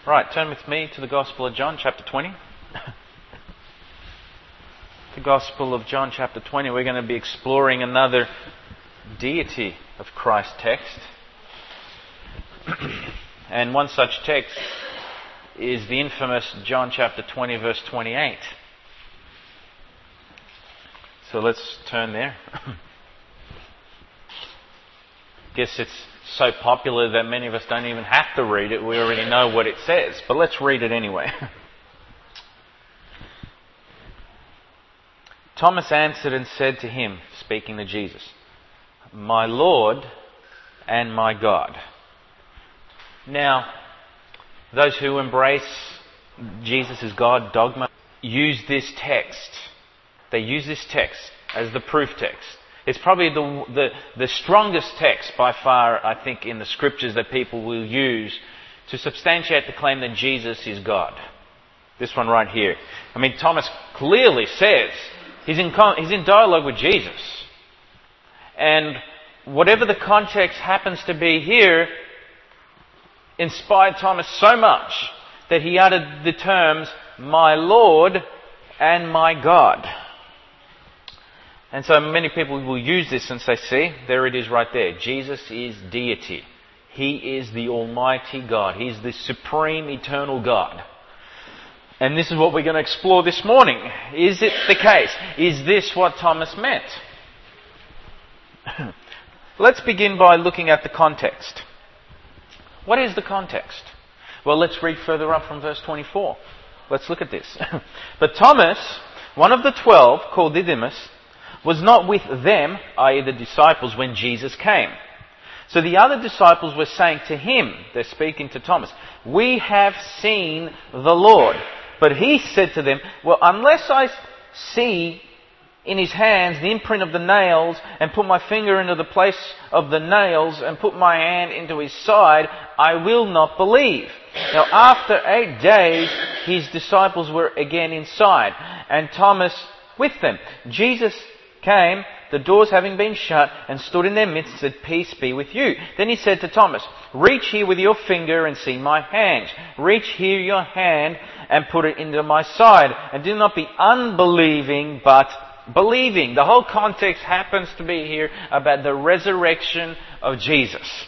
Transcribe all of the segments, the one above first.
Right, turn with me to the Gospel of John, chapter 20. The Gospel of John, chapter 20. We're going to be exploring another deity of Christ's text. And one such text is the infamous John chapter 20, verse 28. So let's turn there. Guess it's so popular that many of us don't even have to read it. We already know what it says. But let's read it anyway. Thomas answered and said to him, speaking to Jesus, "My Lord and my God." Now, those who embrace Jesus as God dogma use this text. They use this text as the proof text. It's probably the strongest text by far, I think, in the scriptures that people will use to substantiate the claim that Jesus is God. This one right here. I mean, Thomas clearly says he's in dialogue with Jesus. And whatever the context happens to be here, inspired Thomas so much that he uttered the terms, "My Lord and my God." And so many people will use this and say, see, there it is right there. Jesus is deity. He is the Almighty God. He's the supreme, eternal God. And this is what we're going to explore this morning. Is it the case? Is this what Thomas meant? Let's begin by looking at the context. What is the context? Well, let's read further up from verse 24. Let's look at this. But Thomas, one of the 12, called Didymus, was not with them, i.e. the disciples, when Jesus came. So the other disciples were saying to him, they're speaking to Thomas, "We have seen the Lord." But he said to them, "Well, unless I see in his hands the imprint of the nails, and put my finger into the place of the nails, and put my hand into his side, I will not believe." Now after 8 days, his disciples were again inside, and Thomas with them. Jesus came, the doors having been shut, and stood in their midst and said, "Peace be with you." Then he said to Thomas, "Reach here with your finger and see my hands. Reach here your hand and put it into my side. And do not be unbelieving, but believing." The whole context happens to be here about the resurrection of Jesus.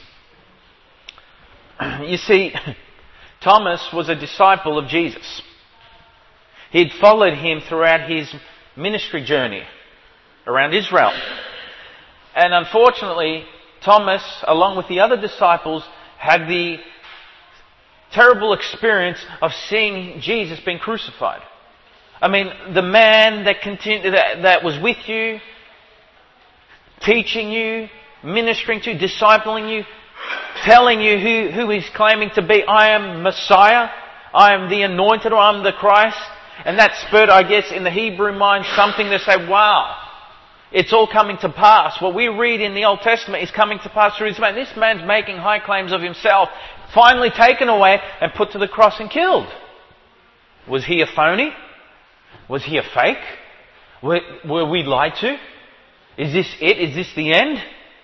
You see, Thomas was a disciple of Jesus. He'd followed him throughout his ministry journey around Israel. And unfortunately, Thomas, along with the other disciples, had the terrible experience of seeing Jesus being crucified. I mean, the man that was with you, teaching you, ministering to you, discipling you, telling you who he's claiming to be. "I am Messiah. I am the anointed, or I'm the Christ." And that spurred, I guess, in the Hebrew mind something to say, wow, it's all coming to pass. What we read in the Old Testament is coming to pass through this man. This man's making high claims of himself, finally taken away and put to the cross and killed. Was he a phony? Was he a fake? Were we lied to? Is this it? Is this the end?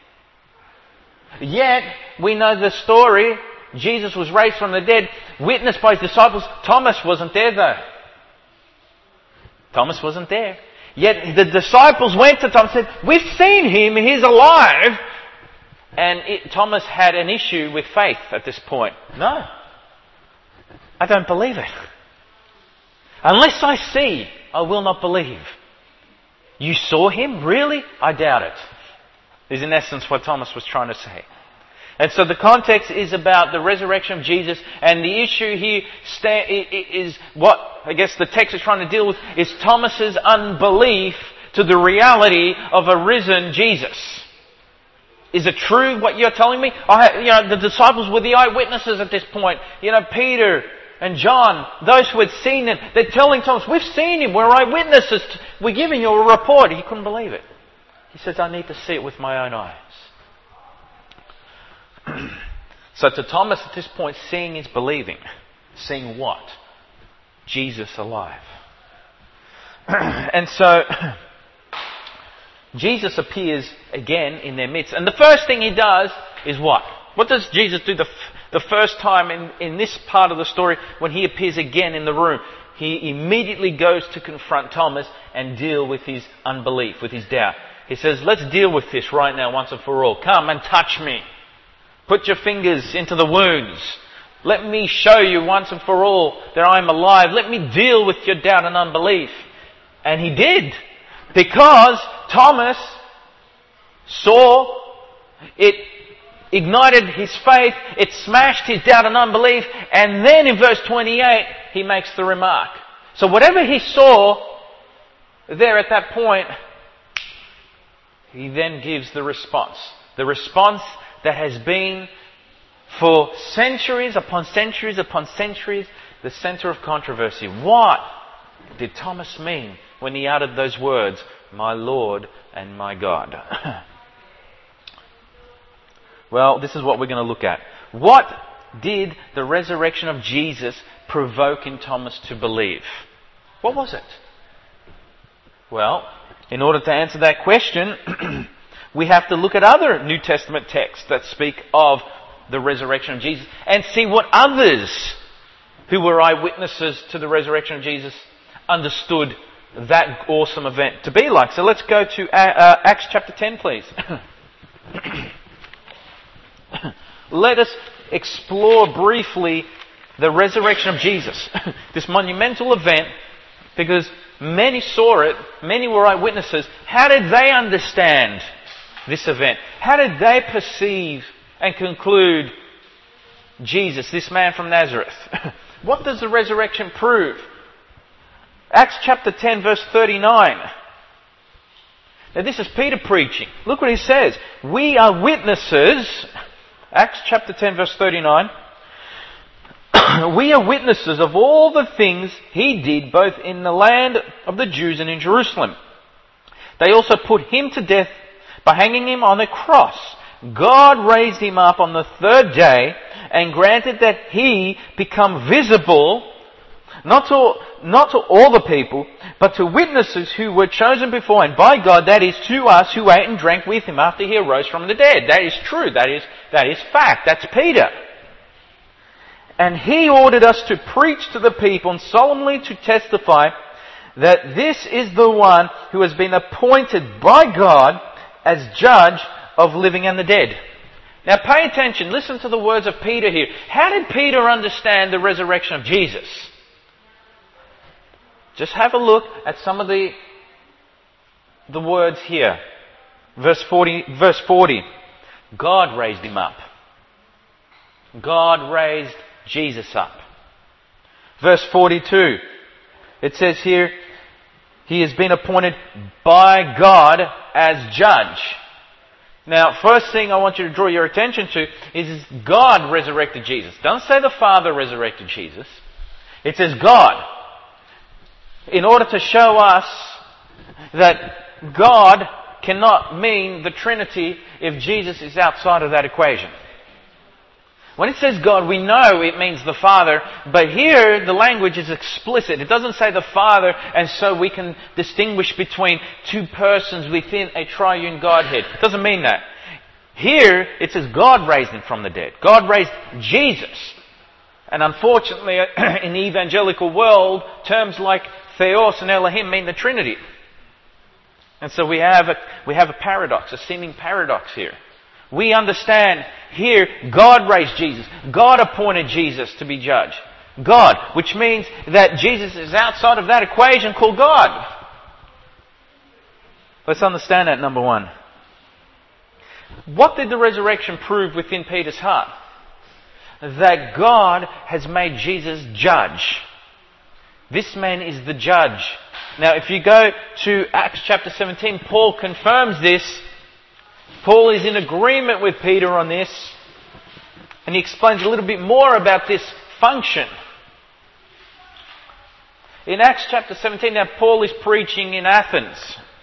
Yet, we know the story. Jesus was raised from the dead, witnessed by his disciples. Thomas wasn't there though. Thomas wasn't there. Yet the disciples went to Thomas and said, "We've seen him, he's alive." And Thomas had an issue with faith at this point. "No, I don't believe it. Unless I see, I will not believe." "You saw him? Really? I doubt it," is in essence what Thomas was trying to say. And so the context is about the resurrection of Jesus, and the issue here is what I guess the text is trying to deal with is Thomas's unbelief to the reality of a risen Jesus. Is it true what you're telling me? The disciples were the eyewitnesses at this point. Peter and John, those who had seen him, they're telling Thomas, "We've seen him, we're eyewitnesses, we're giving you a report." He couldn't believe it. He says, "I need to see it with my own eyes." So to Thomas at this point, seeing is believing. Seeing what? Jesus alive. And so Jesus appears again in their midst. And the first thing he does is what? What does Jesus do The first time in this part of the story, when he appears again in the room, he immediately goes to confront Thomas and deal with his unbelief, with his doubt. He says, let's deal with this right now once and for all. Come and touch me. Put your fingers into the wounds. Let me show you once and for all that I am alive. Let me deal with your doubt and unbelief. And he did. Because Thomas saw it, ignited his faith, it smashed his doubt and unbelief, and then in verse 28 he makes the remark. So whatever he saw there at that point, he then gives the response. The response that has been for centuries upon centuries upon centuries the center of controversy. What did Thomas mean when he uttered those words, my Lord and my God? Well, this is what we're going to look at. What did the resurrection of Jesus provoke in Thomas to believe? What was it? Well, in order to answer that question, we have to look at other New Testament texts that speak of the resurrection of Jesus and see what others who were eyewitnesses to the resurrection of Jesus understood that awesome event to be like. So let's go to Acts chapter 10, please. Let us explore briefly the resurrection of Jesus. This monumental event, because many saw it, many were eyewitnesses. How did they understand this event? How did they perceive and conclude Jesus, this man from Nazareth? What does the resurrection prove? Acts chapter 10 verse 39. Now this is Peter preaching. Look what he says. We are witnesses. Acts chapter 10 verse 39. We are witnesses of all the things he did both in the land of the Jews and in Jerusalem. They also put him to death by hanging him on a cross. God raised him up on the third day and granted that he become visible not to all the people, but to witnesses who were chosen beforehand by God, that is, to us who ate and drank with him after he arose from the dead. That is true. That is fact. That's Peter. And he ordered us to preach to the people and solemnly to testify that this is the one who has been appointed by God as judge of living and the dead. Now pay attention. Listen to the words of Peter here. How did Peter understand the resurrection of Jesus? Just have a look at some of the words here. Verse 40. God raised him up. God raised Jesus up. Verse 42. It says here, he has been appointed by God as judge. Now, first thing I want you to draw your attention to is God resurrected Jesus. Don't say the Father resurrected Jesus. It says God. In order to show us that God cannot mean the Trinity if Jesus is outside of that equation. When it says God, we know it means the Father, but here the language is explicit. It doesn't say the Father, and so we can distinguish between two persons within a triune Godhead. It doesn't mean that. Here it says God raised him from the dead. God raised Jesus. And unfortunately, in the evangelical world, terms like Theos and Elohim mean the Trinity. And so we have a paradox, a seeming paradox here. We understand here God raised Jesus. God appointed Jesus to be judge. God, which means that Jesus is outside of that equation called God. Let's understand that, number one. What did the resurrection prove within Peter's heart? That God has made Jesus judge. This man is the judge. Now, if you go to Acts chapter 17, Paul confirms this. Paul is in agreement with Peter on this. And he explains a little bit more about this function. In Acts chapter 17, now Paul is preaching in Athens.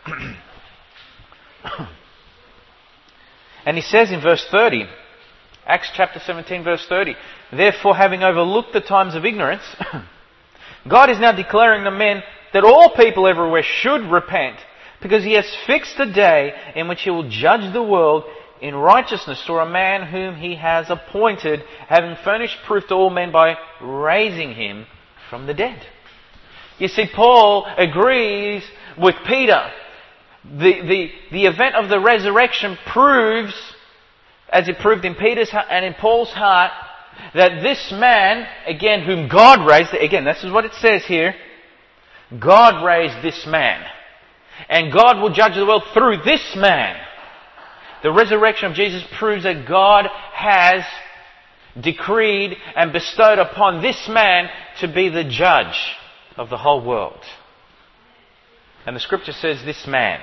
And he says in verse 30, Acts chapter 17 verse 30, therefore having overlooked the times of ignorance, God is now declaring to men that all people everywhere should repent, because he has fixed a day in which he will judge the world in righteousness to a man whom he has appointed, having furnished proof to all men by raising him from the dead. You see, Paul agrees with Peter. The event of the resurrection proves, as it proved in Peter's and in Paul's heart, that this man, again, whom God raised, again, this is what it says here, God raised this man. And God will judge the world through this man. The resurrection of Jesus proves that God has decreed and bestowed upon this man to be the judge of the whole world. And the scripture says this man.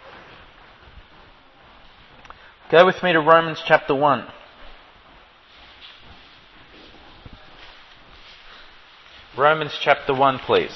Go with me to Romans chapter 1. Romans chapter 1, please.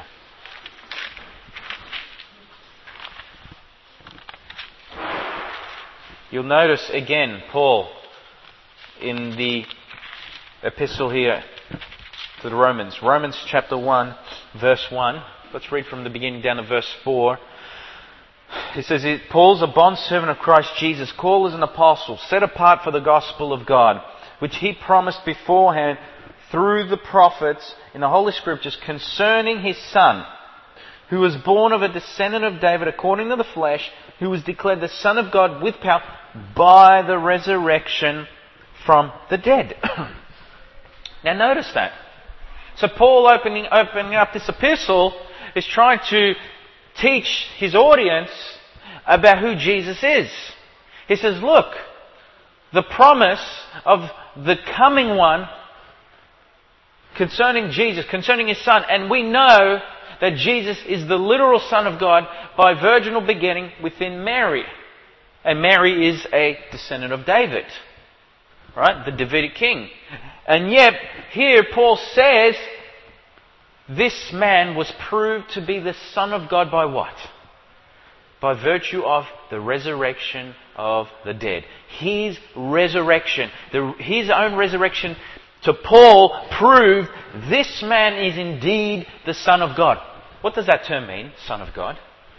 You'll notice again Paul in the epistle here to the Romans. Romans chapter 1, verse 1. Let's read from the beginning down to verse 4. It says, Paul's a bondservant of Christ Jesus, called as an apostle, set apart for the gospel of God, which he promised beforehand through the prophets in the Holy Scriptures concerning his Son, who was born of a descendant of David according to the flesh, who was declared the Son of God with power by the resurrection from the dead. Now notice that. So Paul opening up this epistle is trying to teach his audience about who Jesus is. He says, look, the promise of the coming one concerning Jesus, concerning his Son, and we know that Jesus is the literal Son of God by virginal begetting within Mary. And Mary is a descendant of David. Right? The Davidic king. And yet, here Paul says, this man was proved to be the Son of God by what? By virtue of the resurrection of the dead. His resurrection, his own resurrection to Paul proved this man is indeed the Son of God. What does that term mean, Son of God?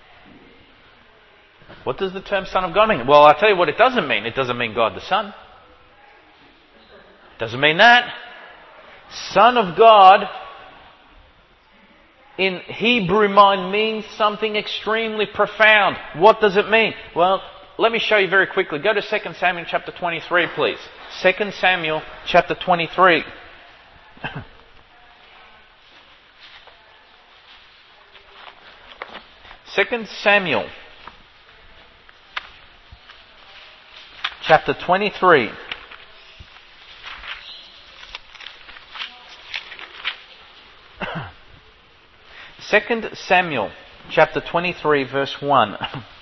What does the term Son of God mean? Well, I'll tell you what it doesn't mean. It doesn't mean God the Son. It doesn't mean that. Son of God in Hebrew mind means something extremely profound. What does it mean? Well, let me show you very quickly. Go to 2 Samuel chapter 23, please. 2 Samuel chapter 23. Second Samuel chapter 23. Second Samuel chapter 23 verse 1.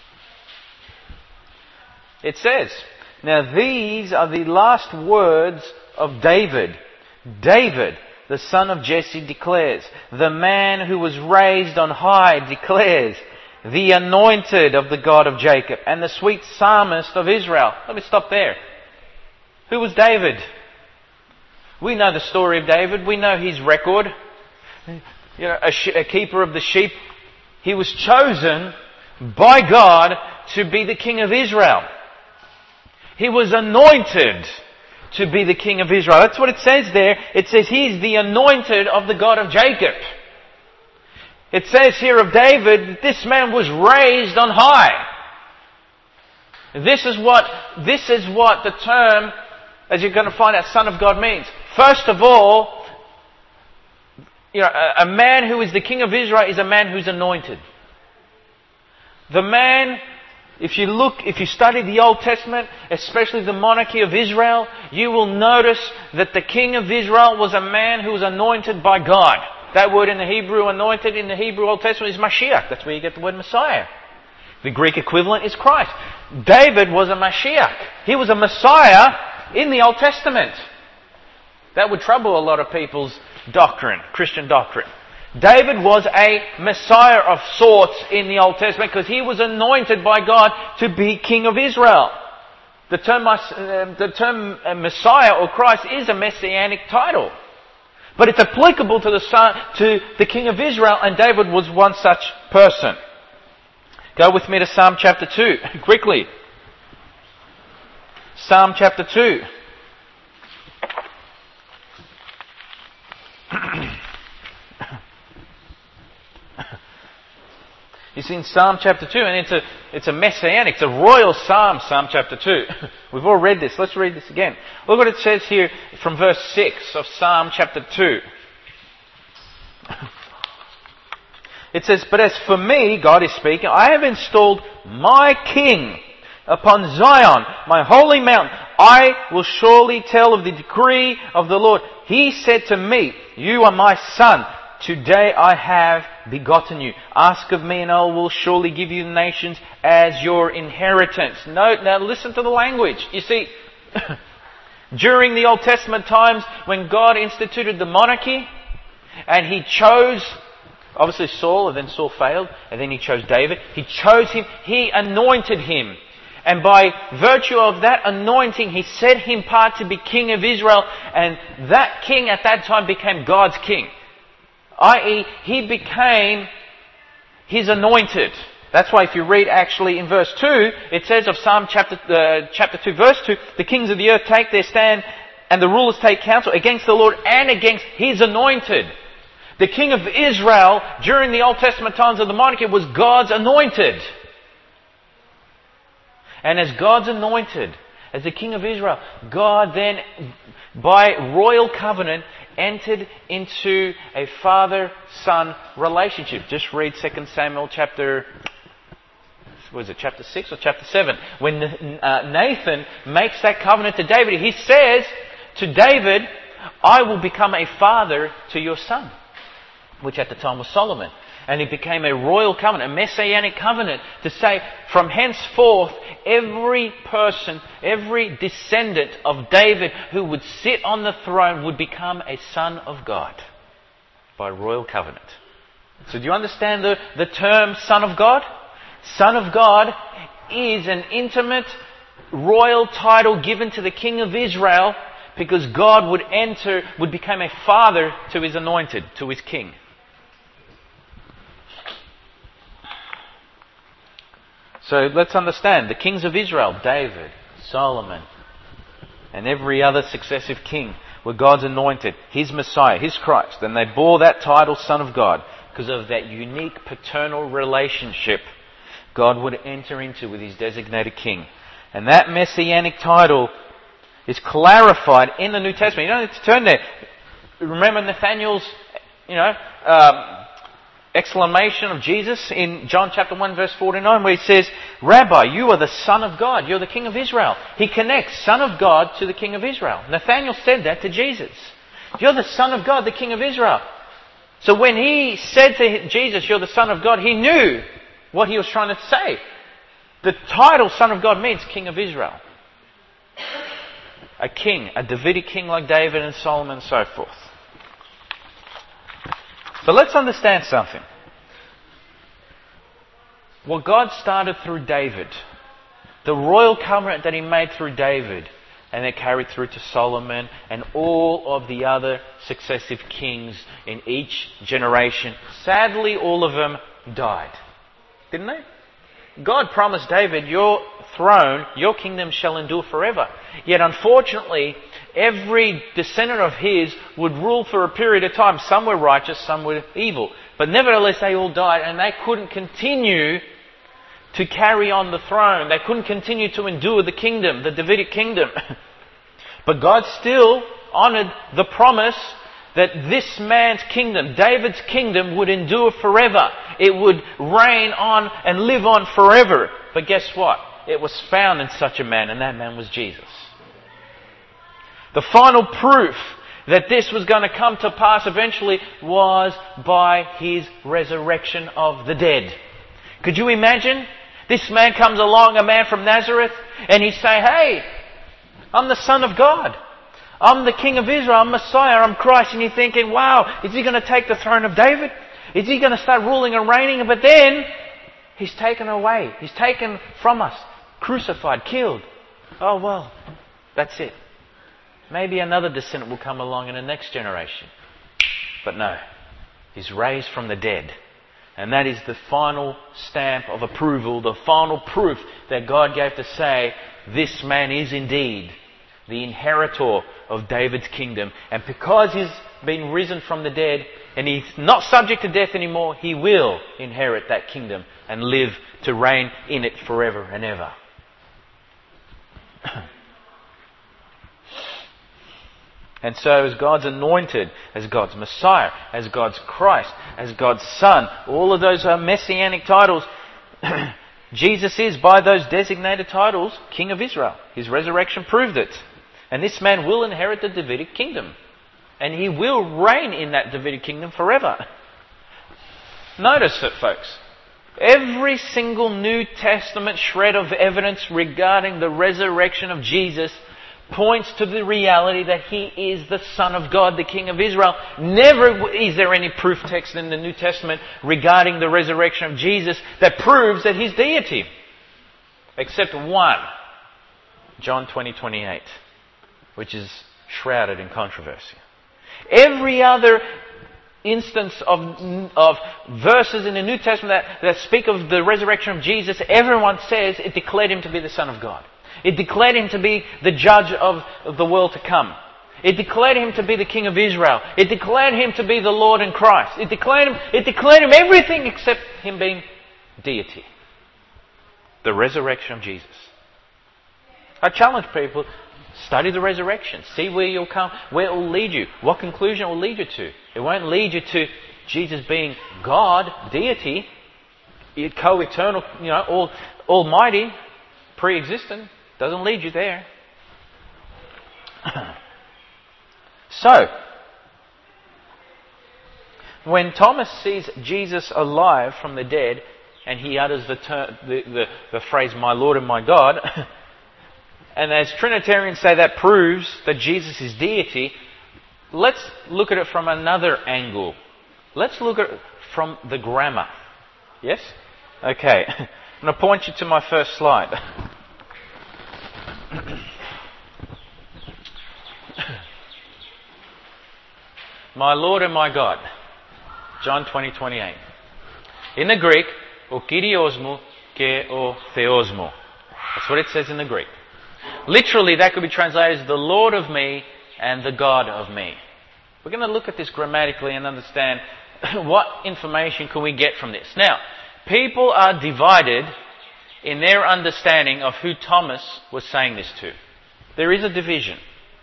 It says, now these are the last words of David. David, the son of Jesse, declares, the man who was raised on high declares, the anointed of the God of Jacob and the sweet psalmist of Israel. Let me stop there. Who was David? We know the story of David. We know his record. You know, a keeper of the sheep. He was chosen by God to be the king of Israel. He was anointed to be the king of Israel. That's what it says there. It says he's the anointed of the God of Jacob. It says here of David, this man was raised on high. This is what the term, as you're going to find out, Son of God means. First of all, you know, a man who is the king of Israel is a man who's anointed. The man, if you study the Old Testament, especially the monarchy of Israel, you will notice that the king of Israel was a man who was anointed by God. That word in the Hebrew, anointed, in the Hebrew Old Testament is Mashiach. That's where you get the word Messiah. The Greek equivalent is Christ. David was a Mashiach. He was a Messiah in the Old Testament. That would trouble a lot of people's doctrine, Christian doctrine. David was a Messiah of sorts in the Old Testament because he was anointed by God to be King of Israel. The term Messiah or Christ is a messianic title. But it's applicable to the King of Israel, and David was one such person. Go with me to Psalm chapter 2, quickly. Psalm chapter 2. You see, in Psalm chapter 2, and it's a messianic, it's a royal psalm, Psalm chapter 2. We've all read this. Let's read this again. Look what it says here from verse 6 of Psalm chapter 2. It says, "But as for me," God is speaking, "I have installed my king upon Zion, my holy mountain. I will surely tell of the decree of the Lord. He said to me, you are my son. Today I have begotten you. Ask of me and I will surely give you the nations as your inheritance." Note, now listen to the language. You see, during the Old Testament times when God instituted the monarchy and He chose, obviously Saul, and then Saul failed, and then He chose David. He chose him, He anointed him. And by virtue of that anointing, He set him apart to be king of Israel, and that king at that time became God's king. I.e., he became His anointed. That's why if you read actually in verse 2, it says of Psalm chapter 2 verse 2, "The kings of the earth take their stand and the rulers take counsel against the Lord and against His anointed." The king of Israel during the Old Testament times of the monarchy was God's anointed. And as God's anointed, as the king of Israel, God then, by royal covenant, entered into a father-son relationship. Just read 2 Samuel chapter 6 or chapter 7? When Nathan makes that covenant to David, he says to David, "I will become a father to your son," which at the time was Solomon. And it became a royal covenant, a messianic covenant, to say from henceforth every person, every descendant of David who would sit on the throne would become a son of God by royal covenant. So do you understand the term Son of God? Son of God is an intimate royal title given to the King of Israel because God would become a father to His anointed, to His king. So let's understand, the kings of Israel, David, Solomon, and every other successive king were God's anointed, His Messiah, His Christ. And they bore that title, Son of God, because of that unique paternal relationship God would enter into with His designated king. And that messianic title is clarified in the New Testament. You don't need to turn there. Remember Nathanael's, exclamation of Jesus in John chapter 1 verse 49 where He says, "Rabbi, you are the Son of God. You're the King of Israel." He connects Son of God to the King of Israel. Nathanael said that to Jesus. "You're the Son of God, the King of Israel." So when he said to Jesus, "You're the Son of God," he knew what he was trying to say. The title Son of God means King of Israel. A king, a Davidic king like David and Solomon and so forth. But let's understand something. What God started through David, the royal covenant that He made through David, and it carried through to Solomon and all of the other successive kings in each generation, sadly all of them died. Didn't they? God promised David, "Your throne, your kingdom shall endure forever." Yet unfortunately, every descendant of his would rule for a period of time. Some were righteous, some were evil. But nevertheless, they all died and they couldn't continue to carry on the throne. They couldn't continue to endure the kingdom, the Davidic kingdom. But God still honoured the promise that this man's kingdom, David's kingdom, would endure forever. It would reign on and live on forever. But guess what? It was found in such a man, and that man was Jesus. The final proof that this was going to come to pass eventually was by His resurrection of the dead. Could you imagine? This man comes along, a man from Nazareth, and he say, "Hey, I'm the Son of God. I'm the King of Israel. I'm Messiah. I'm Christ." And you're thinking, wow, is He going to take the throne of David? Is He going to start ruling and reigning? But then, He's taken away. He's taken from us. Crucified, killed. Oh well, that's it. Maybe another descendant will come along in the next generation. But no. He's raised from the dead. And that is the final stamp of approval, the final proof that God gave to say, this man is indeed the inheritor of David's kingdom. And because he's been risen from the dead and he's not subject to death anymore, he will inherit that kingdom and live to reign in it forever and ever. And so as God's anointed, as God's Messiah, as God's Christ, as God's Son, all of those are messianic titles. Jesus is, by those designated titles, King of Israel. His resurrection proved it. And this man will inherit the Davidic kingdom. And he will reign in that Davidic kingdom forever. Notice it, folks. Every single New Testament shred of evidence regarding the resurrection of Jesus points to the reality that He is the Son of God, the King of Israel. Never is there any proof text in the New Testament regarding the resurrection of Jesus that proves that He's deity. Except one. John 20:28, which is shrouded in controversy. Every other instance of verses in the New Testament that speak of the resurrection of Jesus, everyone says it declared Him to be the Son of God. It declared Him to be the judge of the world to come. It declared Him to be the King of Israel. It declared Him to be the Lord and Christ. It declared Him everything except Him being deity. The resurrection of Jesus. I challenge people, study the resurrection. See where you'll come, where it will lead you. What conclusion it will lead you to. It won't lead you to Jesus being God, deity, co-eternal, almighty, pre-existent. Doesn't lead you there. So, when Thomas sees Jesus alive from the dead, and he utters the phrase, "My Lord and my God," and as Trinitarians say that proves that Jesus is deity, let's look at it from another angle. Let's look at it from the grammar. Yes? Okay. I'm going to point you to my first slide. My Lord and my God. John 20:28. In the Greek, o Kyriosmo ke o Theosmo. That's what it says in the Greek. Literally, that could be translated as the Lord of me and the God of me. We're going to look at this grammatically and understand what information can we get from this. Now, people are divided in their understanding of who Thomas was saying this to. There is a division.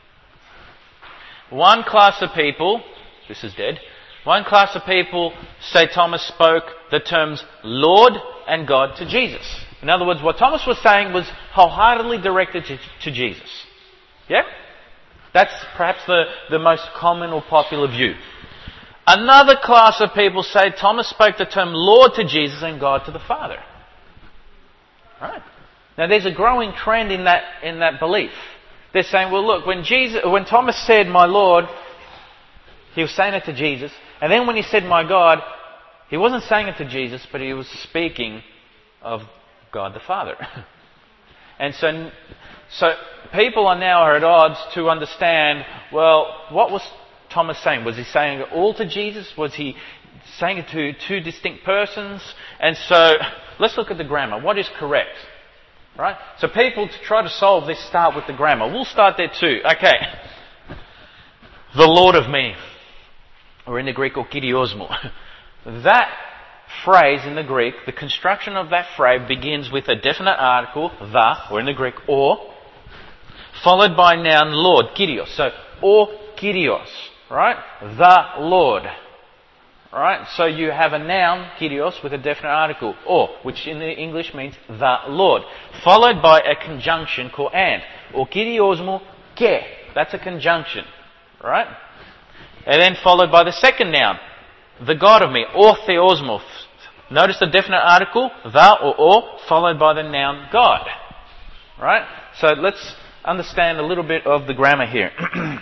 One class of people, this is dead, one class of people say Thomas spoke the terms Lord and God to Jesus. In other words, what Thomas was saying was wholeheartedly directed to Jesus. Yeah? That's perhaps the most common or popular view. Another class of people say Thomas spoke the term Lord to Jesus and God to the Father. Right? Now there's a growing trend in that belief. They're saying, well look, when Thomas said my Lord, he was saying it to Jesus, and then when he said my God, he wasn't saying it to Jesus, but he was speaking of God the Father. And so people are now at odds to understand, well, what was Thomas saying? Was he saying it all to Jesus? Was he saying it to two distinct persons? And so, let's look at the grammar. What is correct? Right? So people, to try to solve this, start with the grammar. We'll start there too. Okay. The Lord of me. Or in the Greek, o Kyriosmo. That phrase in the Greek, the construction of that phrase begins with a definite article, the, or in the Greek, or, followed by noun Lord, Kyrios. So, o Kyrios. Right? The Lord. Right? So you have a noun, Kyrios, with a definite article, or, which in the English means the Lord. Followed by a conjunction called and. O Kyriosmo ke. That's a conjunction. Right? And then followed by the second noun, the God of me, or Theosmo. Notice the definite article, the or, followed by the noun God. Right? So let's understand a little bit of the grammar here.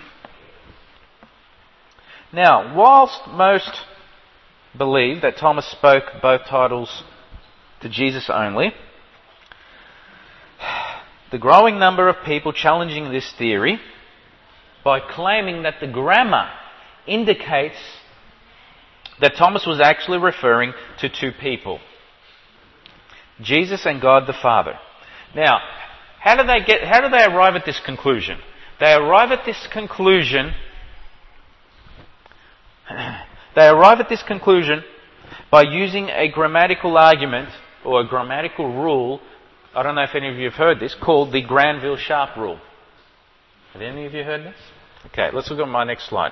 Now, whilst most believe that Thomas spoke both titles to Jesus only, the growing number of people challenging this theory by claiming that the grammar indicates that Thomas was actually referring to two people. Jesus and God the Father. Now, how do they arrive at this conclusion? They arrive at this conclusion by using a grammatical argument or a grammatical rule. I don't know if any of you have heard this, called the Granville-Sharp rule. Have any of you heard this? Okay, let's look at my next slide.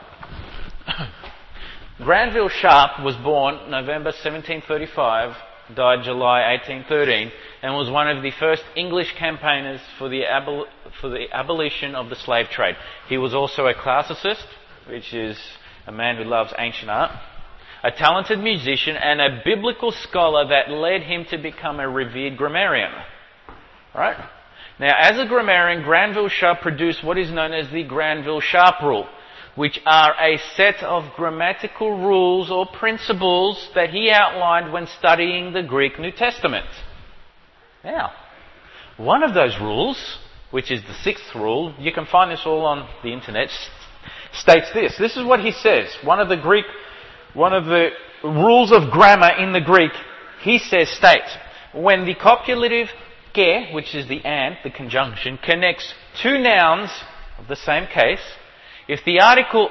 Granville-Sharp was born November 1735, died July 1813, and was one of the first English campaigners for the abolition of the slave trade. He was also a classicist, which is a man who loves ancient art, a talented musician, and a biblical scholar that led him to become a revered grammarian. Right? Now, as a grammarian, Granville-Sharp produced what is known as the Granville-Sharp rule, which are a set of grammatical rules or principles that he outlined when studying the Greek New Testament. Now, one of those rules, which is the sixth rule, you can find this all on the internet, states this. This is what he says. One of the rules of grammar in the Greek, he says, states, when the copulative ke, which is the and, the conjunction, connects two nouns of the same case, if the article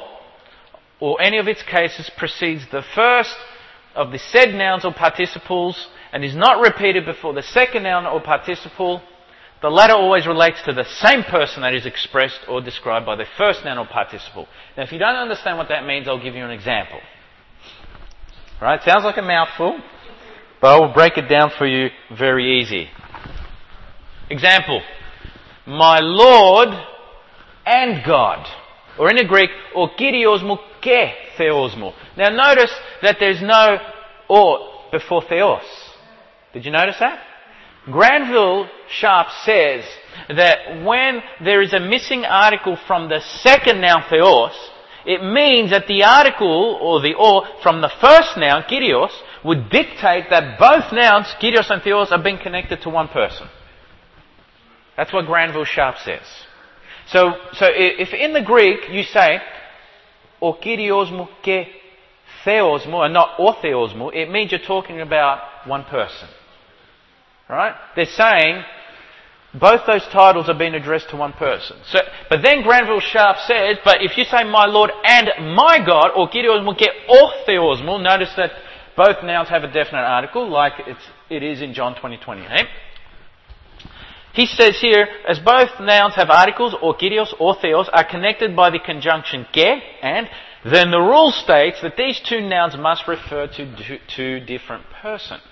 or any of its cases precedes the first of the said nouns or participles and is not repeated before the second noun or participle, the latter always relates to the same person that is expressed or described by the first noun or participle. Now, if you don't understand what that means, I'll give you an example. Right? Sounds like a mouthful, but I will break it down for you very easy. Example. My Lord and God. Or in the Greek, o Kyrios ke theos. Now notice that there's no or before theos. Did you notice that? Granville-Sharp says that when there is a missing article from the second noun theos, it means that the article or the or from the first noun, Kyrios, would dictate that both nouns, Kyrios and theos, are being connected to one person. That's what Granville-Sharp says. So if in the Greek you say, o Kyriosmo ke theosmo, and not o theosmo, it means you're talking about one person. Right? They're saying both those titles are being addressed to one person. But then Granville-Sharp says, but if you say my Lord and my God, or Kyriosmo ke o theosmo, notice that both nouns have a definite article, like it is in John 20:28. He says here, as both nouns have articles, or Kyrios or theos, are connected by the conjunction ke, and then the rule states that these two nouns must refer to two different persons.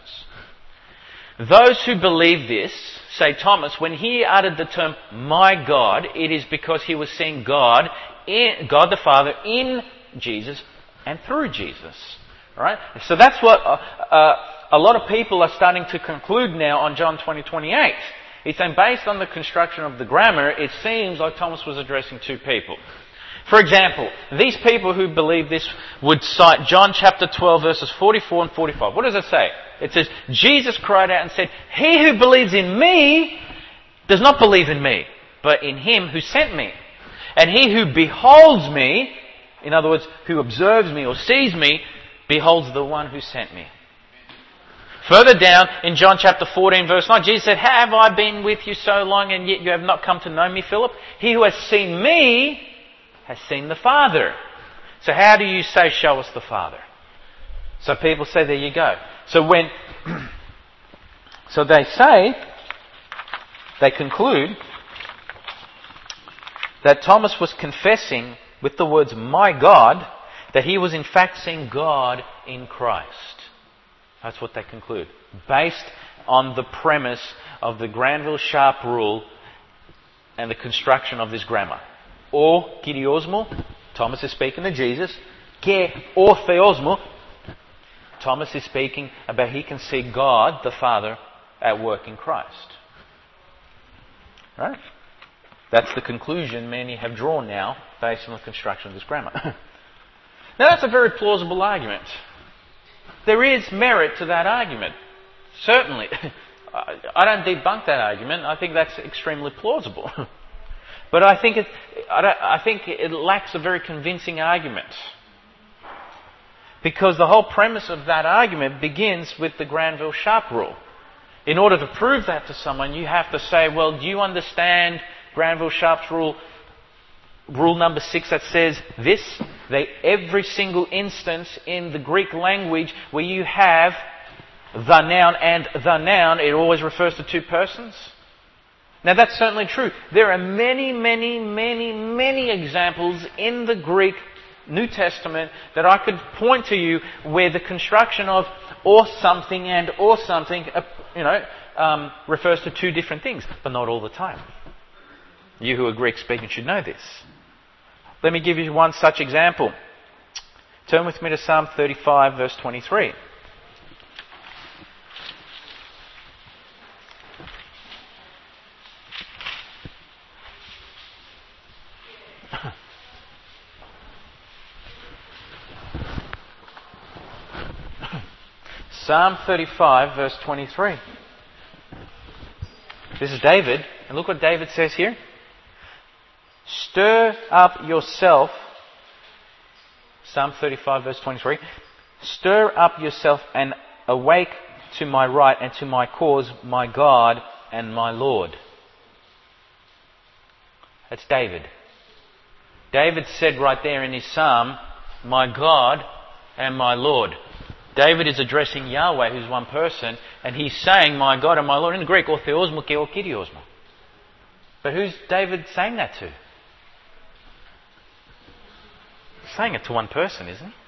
Those who believe this, say Thomas, when he uttered the term, my God, it is because he was seeing God the Father in Jesus and through Jesus. Right? So that's what a lot of people are starting to conclude now on John 20:28. He's saying based on the construction of the grammar, it seems like Thomas was addressing two people. For example, these people who believe this would cite John chapter 12 verses 44 and 45. What does it say? It says, Jesus cried out and said, he who believes in me does not believe in me, but in him who sent me. And he who beholds me, in other words, who observes me or sees me, beholds the one who sent me. Further down in John chapter 14 verse 9, Jesus said, have I been with you so long and yet you have not come to know me, Philip? He who has seen me has seen the Father. So how do you say, show us the Father? So people say, there you go. So they conclude that Thomas was confessing with the words, my God, that he was in fact seeing God in Christ. That's what they conclude. Based on the premise of the Granville-Sharp rule and the construction of this grammar. O Kyriosmo, Thomas is speaking to Jesus. Ke o theosmo, Thomas is speaking about he can see God, the Father, at work in Christ. Right? That's the conclusion many have drawn now based on the construction of this grammar. Now that's a very plausible argument. There is merit to that argument. Certainly. I don't debunk that argument. I think that's extremely plausible. But I think it lacks a very convincing argument. Because the whole premise of that argument begins with the Granville-Sharp rule. In order to prove that to someone, you have to say, well, do you understand Granville-Sharp's rule number 6 that says this? That every single instance in the Greek language where you have the noun and the noun, it always refers to two persons. Now that's certainly true. There are many, many, many, many examples in the Greek New Testament that I could point to you where the construction of or something and or something, refers to two different things, but not all the time. You who are Greek speaking should know this. Let me give you one such example. Turn with me to Psalm 35, verse 23. Psalm 35, verse 23. This is David, and look what David says here. Stir up yourself, Psalm 35, verse 23. Stir up yourself and awake to my right and to my cause, my God and my Lord. That's David. David said right there in his psalm, my God and my Lord. David is addressing Yahweh, who's one person, and he's saying, my God and my Lord, in the Greek, or theosmo ke or kyriosmo. But who's David saying that to? He's saying it to one person, isn't he?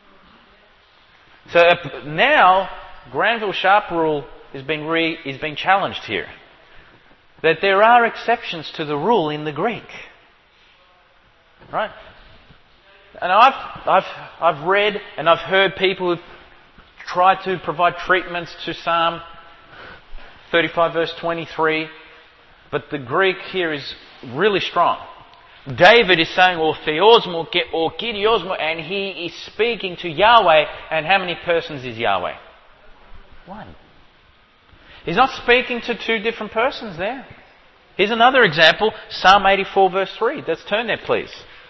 So now, Granville-Sharp rule is being challenged here. That there are exceptions to the rule in the Greek. Right? And I've read and I've heard people who've tried to provide treatments to Psalm 35 verse 23, but the Greek here is really strong. David is saying, or theosmo or kyriosmo, and he is speaking to Yahweh, and how many persons is Yahweh? One. He's not speaking to two different persons there. Here's another example, Psalm 84 verse 3. Let's turn there please.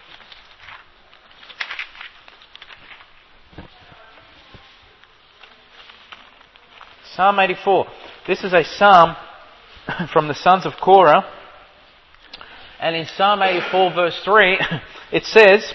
Psalm 84. This is a psalm from the sons of Korah. And in Psalm 84 verse 3, it says,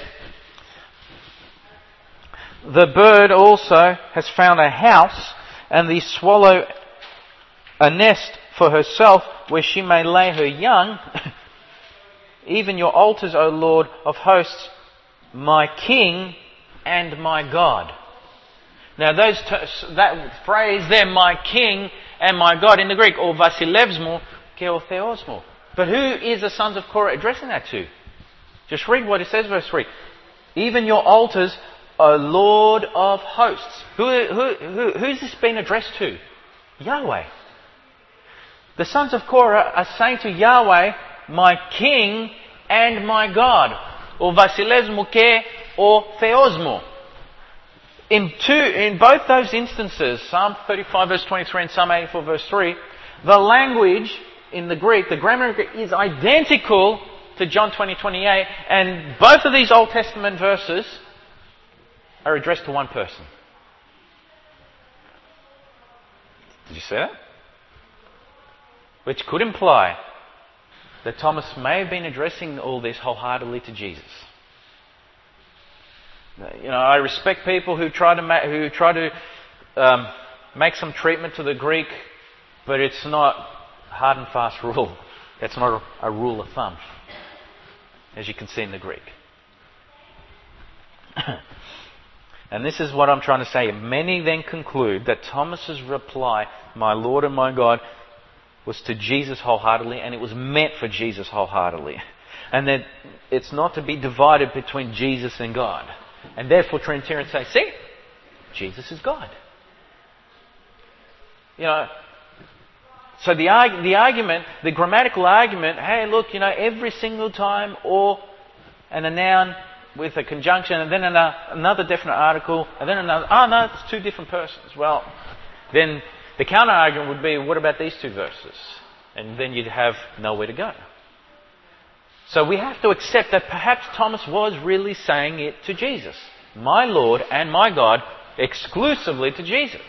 the bird also has found a house, and the swallow a nest for herself, where she may lay her young. Even your altars, O Lord of hosts, my King and my God. Now that phrase there, my King and my God, in the Greek, or vasilevsmo ke or theosmo. But who is the sons of Korah addressing that to? Just read what it says, verse 3. Even your altars, O Lord of hosts. Who's this been addressed to? Yahweh. The sons of Korah are saying to Yahweh, my King and my God. Or vasilevsmo ke or theosmo. In both those instances, Psalm 35 verse 23 and Psalm 84 verse 3, the language in the Greek, the grammar is identical to John 20:28, and both of these Old Testament verses are addressed to one person. Did you see that? Which could imply that Thomas may have been addressing all this wholeheartedly to Jesus. I respect people who try to make some treatment to the Greek, but it's not hard and fast rule. It's not a rule of thumb, as you can see in the Greek. And this is what I'm trying to say. Many then conclude that Thomas's reply, my Lord and my God, was to Jesus wholeheartedly, and it was meant for Jesus wholeheartedly. And that it's not to be divided between Jesus and God. And therefore Trinitarians say, see, Jesus is God. So the argument, the grammatical argument, hey look, every single time or and a noun with a conjunction and then another definite article and then another, no, it's two different persons. Well, then the counter argument would be, what about these two verses? And then you'd have nowhere to go. So we have to accept that perhaps Thomas was really saying it to Jesus. my Lord and my God exclusively to Jesus.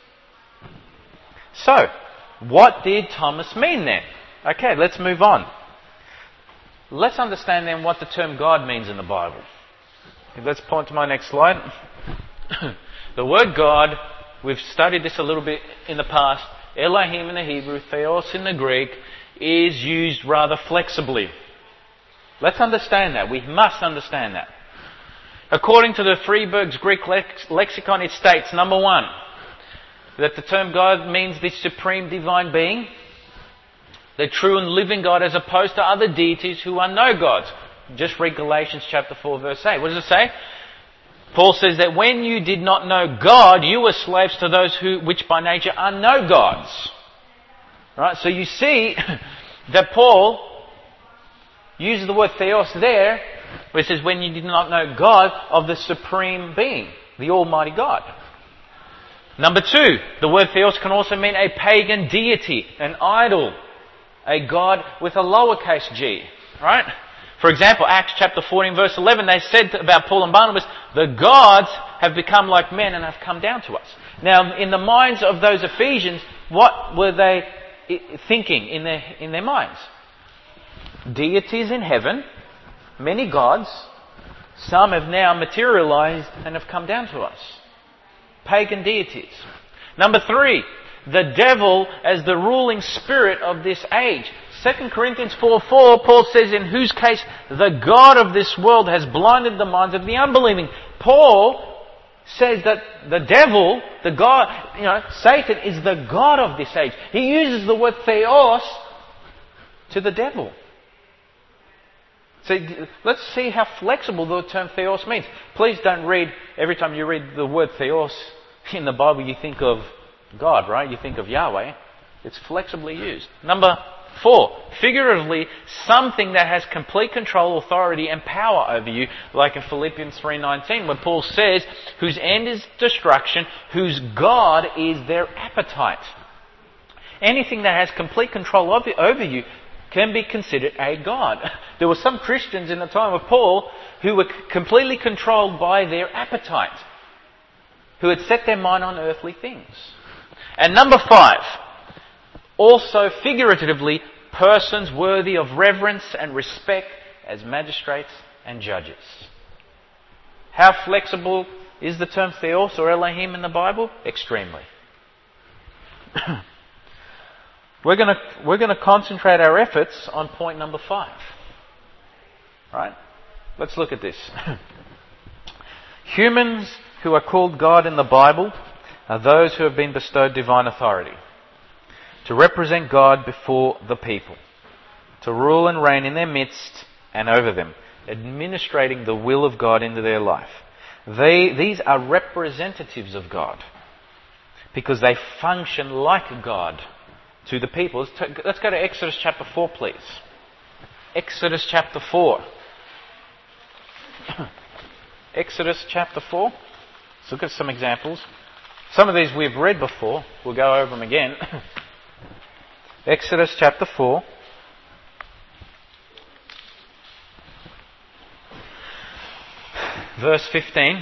So, what did Thomas mean then? Okay, let's move on. Let's understand then what the term God means in the Bible. Let's point to my next slide. The word God, we've studied this a little bit in the past. Elohim in the Hebrew, Theos in the Greek, is used rather flexibly. Let's understand that. We must understand that. According to the Freeburg's Greek lexicon, it states, number one, that the term God means the supreme divine being, the true and living God, as opposed to other deities who are no gods. Just read Galatians chapter 4 verse 8. What does it say? Paul says that when you did not know God, you were slaves to those which by nature are no gods. Right? So you see that Paul uses the word theos there, where it says when you did not know God, of the supreme being, the Almighty God. Number two, the word theos can also mean a pagan deity, an idol, a god with a lowercase g. Right? For example, Acts chapter 14 verse 11, they said about Paul and Barnabas, the gods have become like men and have come down to us. Now, in the minds of those Ephesians, what were they thinking in their minds? Deities in heaven, many gods, some have now materialized and have come down to us. Pagan deities. Number three, the devil as the ruling spirit of this age. 2 Corinthians 4:4, Paul says, in whose case the God of this world has blinded the minds of the unbelieving. Paul says that the devil, the God, Satan is the God of this age. He uses the word theos to the devil. So let's see how flexible the term theos means. Please don't read, every time you read the word theos in the Bible, you think of God, right? You think of Yahweh. It's flexibly used. Number 4, figuratively, something that has complete control, authority and power over you, like in Philippians 3:19, where Paul says, whose end is destruction, whose God is their appetite. Anything that has complete control over you can be considered a god. There were some Christians in the time of Paul who were completely controlled by their appetite, who had set their mind on earthly things. And number 5, also figuratively, persons worthy of reverence and respect as magistrates and judges. How flexible is the term theos or Elohim in the Bible? Extremely. We're going to concentrate our efforts on point number 5. Right? Let's look at this. Humans who are called God in the Bible are those who have been bestowed divine authority to represent God before the people, to rule and reign in their midst and over them, administrating the will of God into their life. These are representatives of God because they function like God to the people. Let's go to Exodus chapter 4, please. Exodus chapter 4. Exodus chapter 4. Let's look at some examples. Some of these we've read before. We'll go over them again. Exodus chapter 4. Verse 15.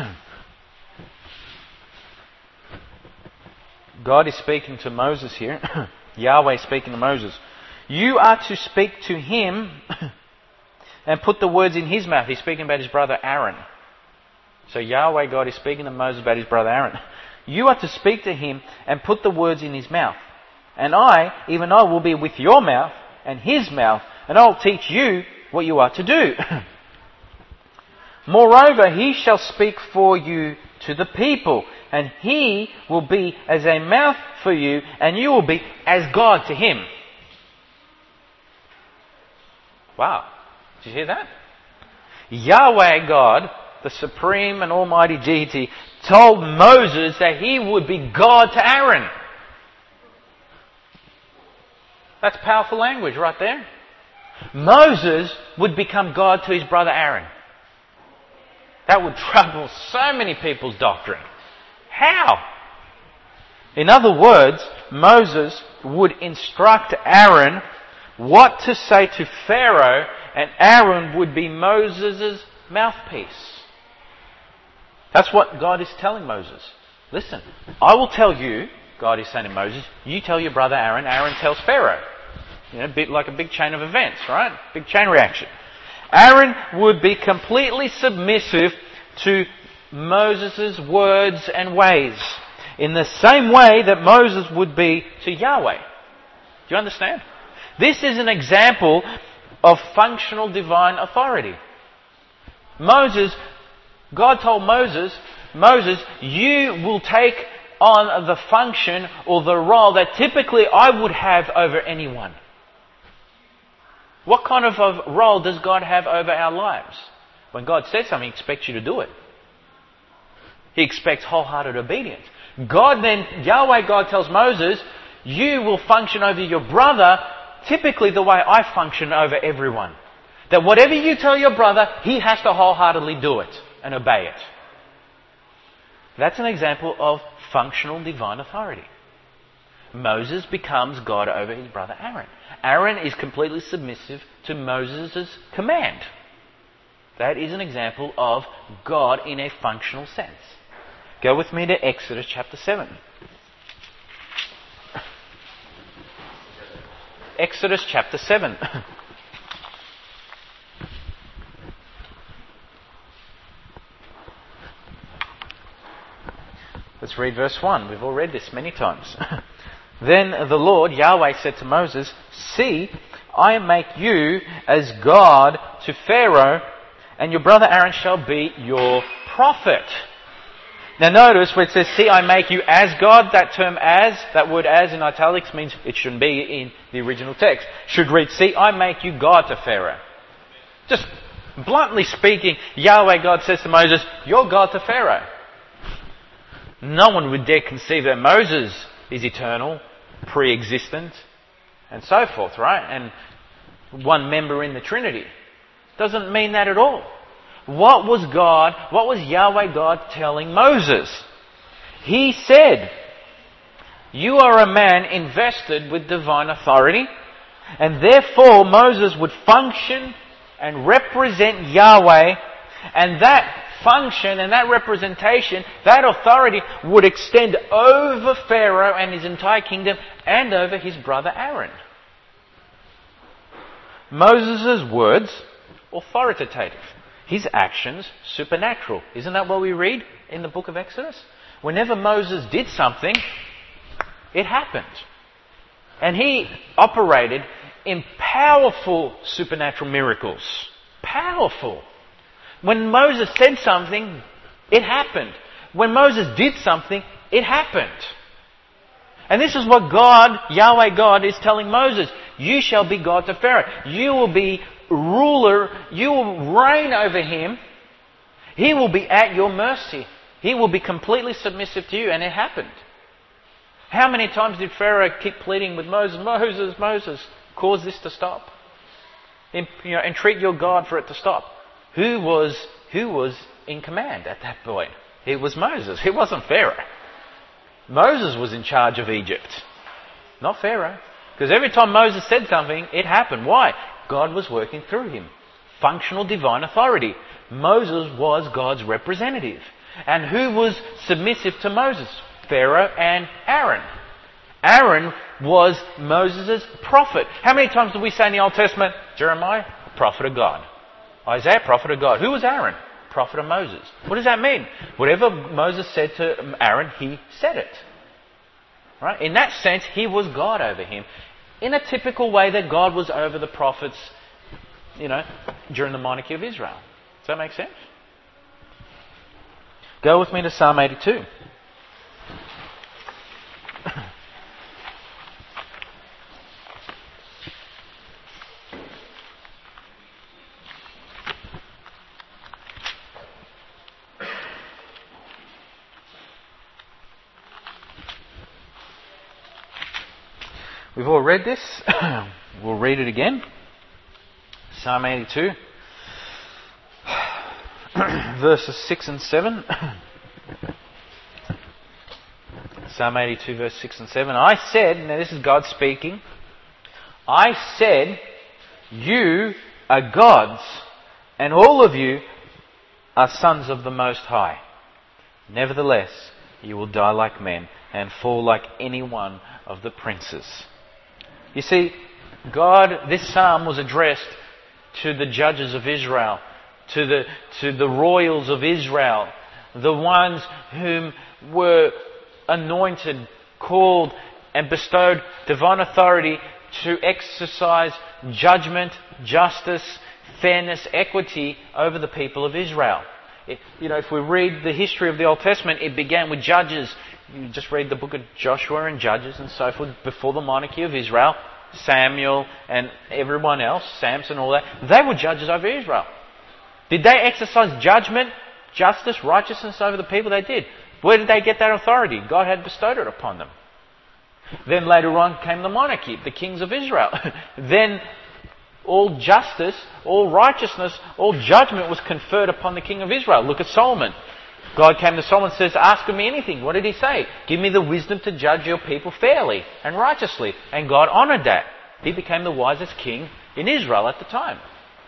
God is speaking to Moses here. Yahweh speaking to Moses. You are to speak to him and put the words in his mouth. He's speaking about his brother Aaron. So Yahweh, God, is speaking to Moses about his brother Aaron. You are to speak to him and put the words in his mouth. And I, even I, will be with your mouth and his mouth, and I'll teach you what you are to do. Moreover, he shall speak for you to the people, and he will be as a mouth for you, and you will be as God to him. Wow. Did you hear that? Yahweh God, the supreme and almighty deity, told Moses that he would be God to Aaron. That's powerful language right there. Moses would become God to his brother Aaron. That would trouble so many people's doctrine. How? In other words, Moses would instruct Aaron what to say to Pharaoh, and Aaron would be Moses' mouthpiece. That's what God is telling Moses. Listen, I will tell you, God is saying to Moses, you tell your brother Aaron, Aaron tells Pharaoh. A bit like a big chain of events, right? Big chain reaction. Aaron would be completely submissive to Moses' words and ways, in the same way that Moses would be to Yahweh. Do you understand? This is an example of functional divine authority. God told Moses, you will take on the function or the role that typically I would have over anyone. What kind of a role does God have over our lives? When God says something, He expects you to do it. He expects wholehearted obedience. Yahweh God tells Moses, you will function over your brother typically the way I function over everyone. That whatever you tell your brother, he has to wholeheartedly do it and obey it. That's an example of functional divine authority. Moses becomes God over his brother Aaron. Aaron is completely submissive to Moses' command. That is an example of God in a functional sense. Go with me to Exodus chapter 7. Exodus chapter 7. Let's read verse 1. We've all read this many times. Then the Lord, Yahweh, said to Moses, see, I make you as God to Pharaoh, and your brother Aaron shall be your prophet. Now notice where it says, see, I make you as God, that term as, that word as in italics means it shouldn't be in the original text. Should read, see, I make you God to Pharaoh. Just bluntly speaking, Yahweh God says to Moses, you're God to Pharaoh. No one would dare conceive that Moses is eternal, pre-existent, and so forth, right? And one member in the Trinity. Doesn't mean that at all. What was Yahweh God telling Moses? He said, you are a man invested with divine authority, and therefore Moses would function and represent Yahweh, and that function and that representation, that authority would extend over Pharaoh and his entire kingdom and over his brother Aaron. Moses' words, authoritative. His actions, supernatural. Isn't that what we read in the book of Exodus? Whenever Moses did something, it happened. And he operated in powerful supernatural miracles. Powerful. When Moses said something, it happened. When Moses did something, it happened. And this is what God, Yahweh God, is telling Moses. You shall be God to Pharaoh. You will be ruler. You will reign over him. He will be at your mercy. He will be completely submissive to you. And it happened. How many times did Pharaoh keep pleading with Moses, Moses, cause this to stop? Entreat your God for it to stop. Who was in command at that point? It was Moses. It wasn't Pharaoh. Moses was in charge of Egypt, not Pharaoh. Because every time Moses said something, it happened. Why? God was working through him. Functional divine authority. Moses was God's representative. And who was submissive to Moses? Pharaoh and Aaron. Aaron was Moses' prophet. How many times do we say in the Old Testament, Jeremiah, prophet of God? Isaiah, prophet of God. Who was Aaron? Prophet of Moses. What does that mean? Whatever Moses said to Aaron, he said it. Right? In that sense, he was God over him. In a typical way that God was over the prophets, during the monarchy of Israel. Does that make sense? Go with me to Psalm 82. We've all read this. We'll read it again. Psalm 82. Verses 6 and 7. Psalm 82 verse 6 and 7. I said, now this is God speaking. I said, you are gods, and all of you are sons of the Most High. Nevertheless, you will die like men and fall like any one of the princes. You see, this psalm was addressed to the judges of Israel, to the royals of Israel, the ones whom were anointed, called, and bestowed divine authority to exercise judgment, justice, fairness, equity over the people of Israel. If we read the history of the Old Testament, it began with judges. You just read the book of Joshua and Judges and so forth before the monarchy of Israel. Samuel and everyone else, Samson, all that, they were judges over Israel. Did they exercise judgment, justice, righteousness over the people? They did. Where did they get that authority? God had bestowed it upon them. Then later on came the monarchy, the kings of Israel. Then all justice, all righteousness, all judgment was conferred upon the king of Israel. Look at Solomon. God came to Solomon and says, ask of me anything. What did he say? Give me the wisdom to judge your people fairly and righteously. And God honoured that. He became the wisest king in Israel at the time.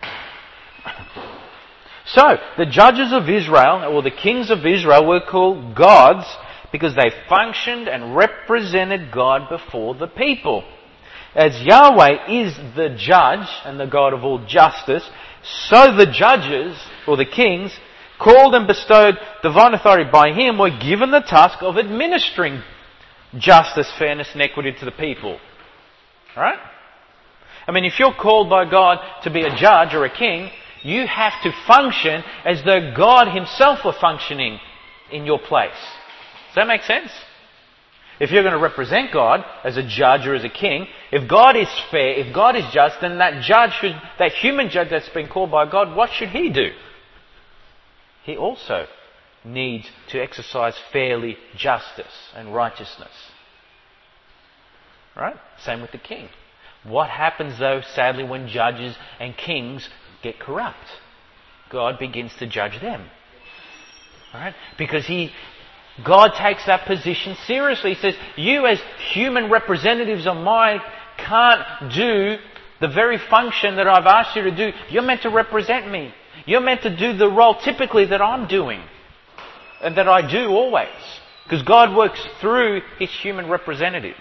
So, the judges of Israel, or the kings of Israel, were called gods because they functioned and represented God before the people. As Yahweh is the judge and the God of all justice, so the judges, or the kings, called and bestowed divine authority by Him, were given the task of administering justice, fairness and equity to the people. Alright? I mean, if you're called by God to be a judge or a king, you have to function as though God Himself were functioning in your place. Does that make sense? If you're going to represent God as a judge or as a king, if God is fair, if God is just, then that human judge that's been called by God, what should he do? He also needs to exercise fairly justice and righteousness. Right? Same with the king. What happens though, sadly, when judges and kings get corrupt? God begins to judge them. Right? Because God takes that position seriously. He says, you as human representatives of mine can't do the very function that I've asked you to do. You're meant to represent me. You're meant to do the role typically that I'm doing. And that I do always. Because God works through His human representatives.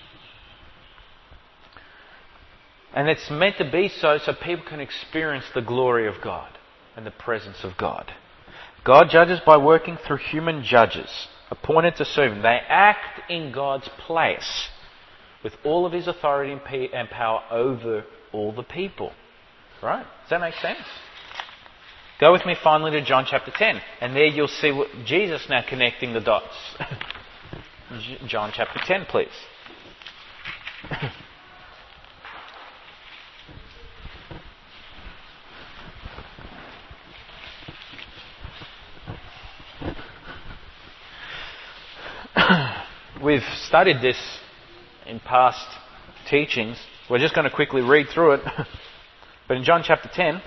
And it's meant to be so people can experience the glory of God and the presence of God. God judges by working through human judges, appointed to serve Him. They act in God's place with all of His authority and power over all the people. Right? Does that make sense? Go with me finally to John chapter 10. And there you'll see Jesus now connecting the dots. John chapter 10, please. We've studied this in past teachings. We're just going to quickly read through it. But in John chapter 10,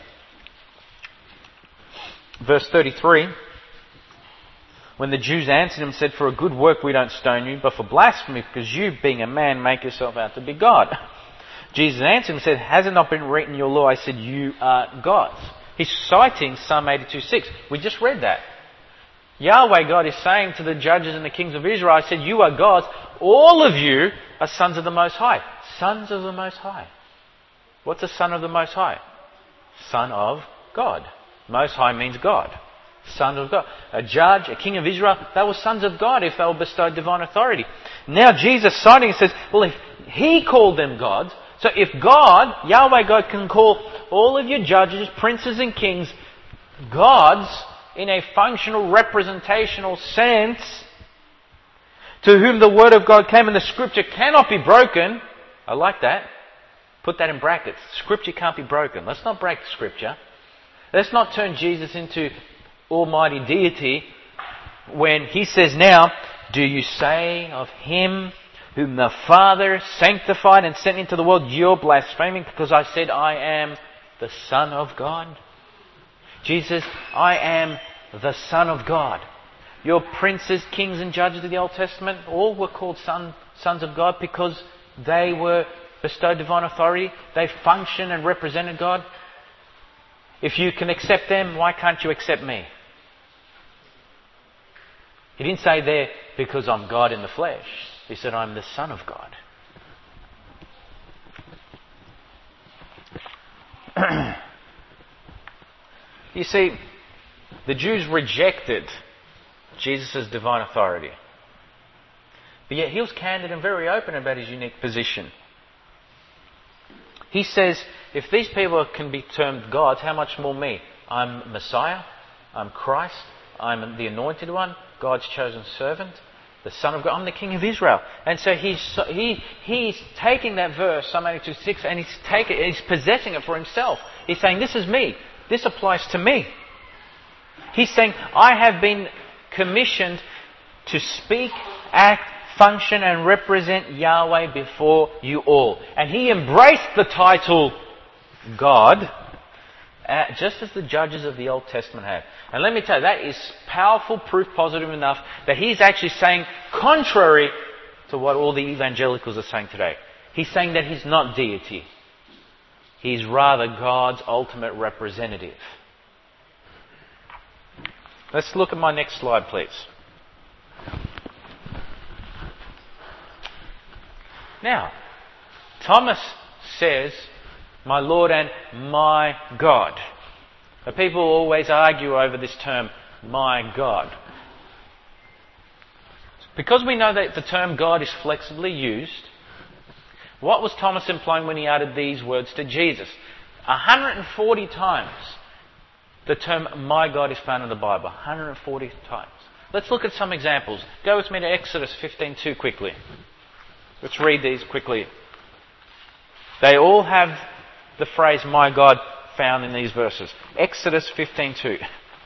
verse 33, when the Jews answered him and said, for a good work we don't stone you, but for blasphemy, because you, being a man, make yourself out to be God. Jesus answered him and said, has it not been written in your law? I said, you are gods. He's citing Psalm 82:6. We just read that. Yahweh God is saying to the judges and the kings of Israel, I said, you are gods. All of you are sons of the Most High. Sons of the Most High. What's a son of the Most High? Son of God. Most High means God. Son of God. A judge, a king of Israel, they were sons of God if they were bestowed divine authority. Now Jesus citing says, well, if He called them gods, so if God, Yahweh God, can call all of your judges, princes and kings gods, in a functional, representational sense, to whom the Word of God came and the Scripture cannot be broken. I like that. Put that in brackets. Scripture can't be broken. Let's not break the Scripture. Let's not turn Jesus into almighty deity when He says now, do you say of Him whom the Father sanctified and sent into the world, you're blaspheming because I said I am the Son of God? Jesus, I am the Son of God. Your princes, kings and judges of the Old Testament all were called sons of God because they were bestowed divine authority. They functioned and represented God. If you can accept them, why can't you accept me? He didn't say there, because I'm God in the flesh. He said, I'm the Son of God. You see, the Jews rejected Jesus' divine authority. But yet he was candid and very open about his unique position. He says, if these people can be termed gods, how much more me? I'm Messiah, I'm Christ, I'm the Anointed One, God's chosen servant, the Son of God, I'm the King of Israel. And so he's taking that verse, Psalm 82:6, and he's possessing it for himself. He's saying, this is me. This applies to me. He's saying, I have been commissioned to speak, act, function and represent Yahweh before you all. And he embraced the title God, just as the judges of the Old Testament have. And let me tell you, that is powerful proof positive enough that he's actually saying contrary to what all the evangelicals are saying today. He's saying that he's not deity. He's rather God's ultimate representative. Let's look at my next slide, please. Now, Thomas says, my Lord and my God. But people always argue over this term, my God. Because we know that the term God is flexibly used, what was Thomas implying when he uttered these words to Jesus? 140 times the term my God is found in the Bible. 140 times. Let's look at some examples. Go with me to Exodus 15:2 quickly. Let's read these quickly. They all have the phrase my God found in these verses. Exodus 15:2.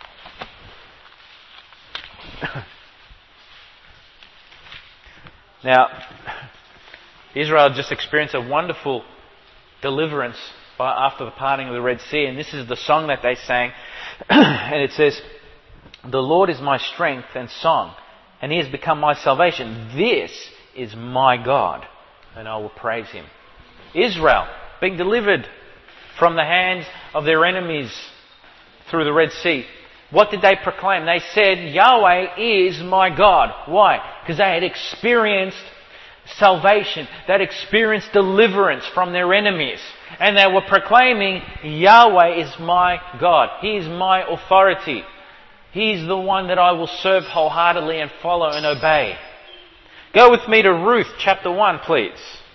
Now, Israel just experienced a wonderful deliverance after the parting of the Red Sea, and this is the song that they sang. And it says, the Lord is my strength and song, and He has become my salvation. This is my God, and I will praise Him. Israel, being delivered from the hands of their enemies through the Red Sea, what did they proclaim? They said, Yahweh is my God. Why? Because they had experienced salvation. They had experienced deliverance from their enemies. And they were proclaiming, Yahweh is my God. He is my authority. He is the one that I will serve wholeheartedly and follow and obey. Go with me to Ruth chapter 1, please.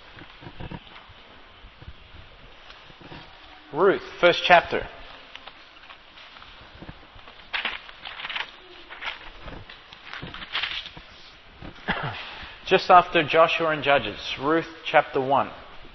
Ruth, first chapter. Just after Joshua and Judges, Ruth chapter 1.